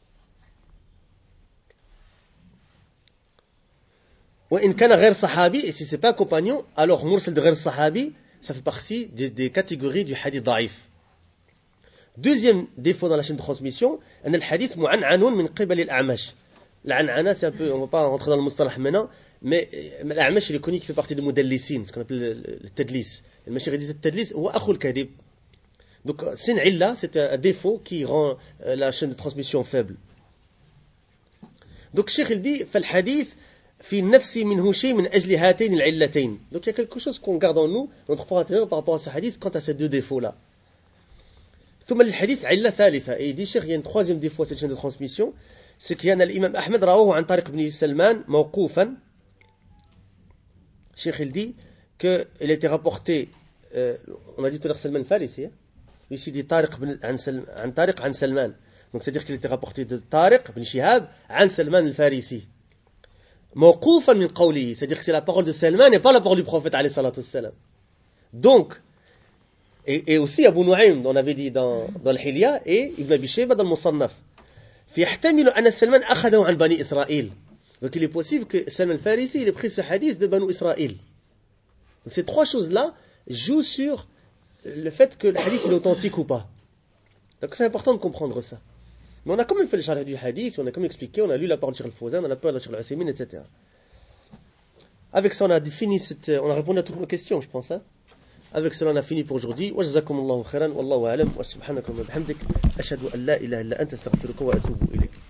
A: وإن كان غير صحابي, et si c'est pas un compagnon, alors mursal de غير صحابي, ça fait partie des catégories du hadith daïf. Deuxième défaut dans la chaîne de transmission, le hadith mu'an'anun min qibal al-a'mash. L'an'ana, c'est un peu, on ne va pas rentrer dans le mustalah maintenant, mais l'a'mash, il est connu qui fait partie des mudallisin, ce qu'on appelle le tadlis. Le mashayikh dit le tadlis, ou akhul kadib. Donc, c'est une illa, c'est un défaut qui rend la chaîne de transmission faible. Donc, Cheikh, il dit, fal hadith, في النفس منه شيء من أجل هاتين العلتين. Donc il y a quelque chose qu'on garde en nous, notre propre intérieur par rapport à ce hadith quant à ces deux défauts-là. ثم الحديث علة ثالثة. Et il dit, Cheikh, il y a une troisième défaut à cette chaîne de transmission, c'est qu'il y a l'imam Ahmed رواه عن طارق بن سلمان موقوفا. Cheikh, il dit qu'il a été rapporté, on a dit tout à l'heure Salman Farisi, ici il dit طارق عن طارق عن سلمان. Donc c'est-à-dire qu'il a été rapporté de Tariq ibn Shihab عن سلمان الفارسي. موقوفا من قوله, c'est-à-dire que c'est la parole de Salman et pas la parole du prophète alayhi salatu wassalam. Donc, et aussi Abu Nu'aym, on avait dit dans le Hilya, et Ibn Abi Shayba dans le Musannaf. فيحتمل أن سلمان أخذه عن بني إسرائيل. Donc il est possible que Salman al-Farisi il ait pris ce hadith de Banu Israël. Donc ces trois choses-là jouent sur le fait que le hadith est authentique ou pas. Donc c'est important de comprendre ça. Mais on a quand même fait le charh du hadith, on a quand même expliqué, on a lu la parole de Cheikh Al-Fawzan, on a parlé de Cheikh Al-Uthaymin, etc. Avec ça, on a répondu à toutes nos questions, je pense. Hein. Avec cela, on a fini pour aujourd'hui. Wa jazakumullahu khairan, wallahu a'lam, wa subhanaka wa bihamdik, ashhadu an la ilaha illa anta astaghfiruka wa atubu ilayk.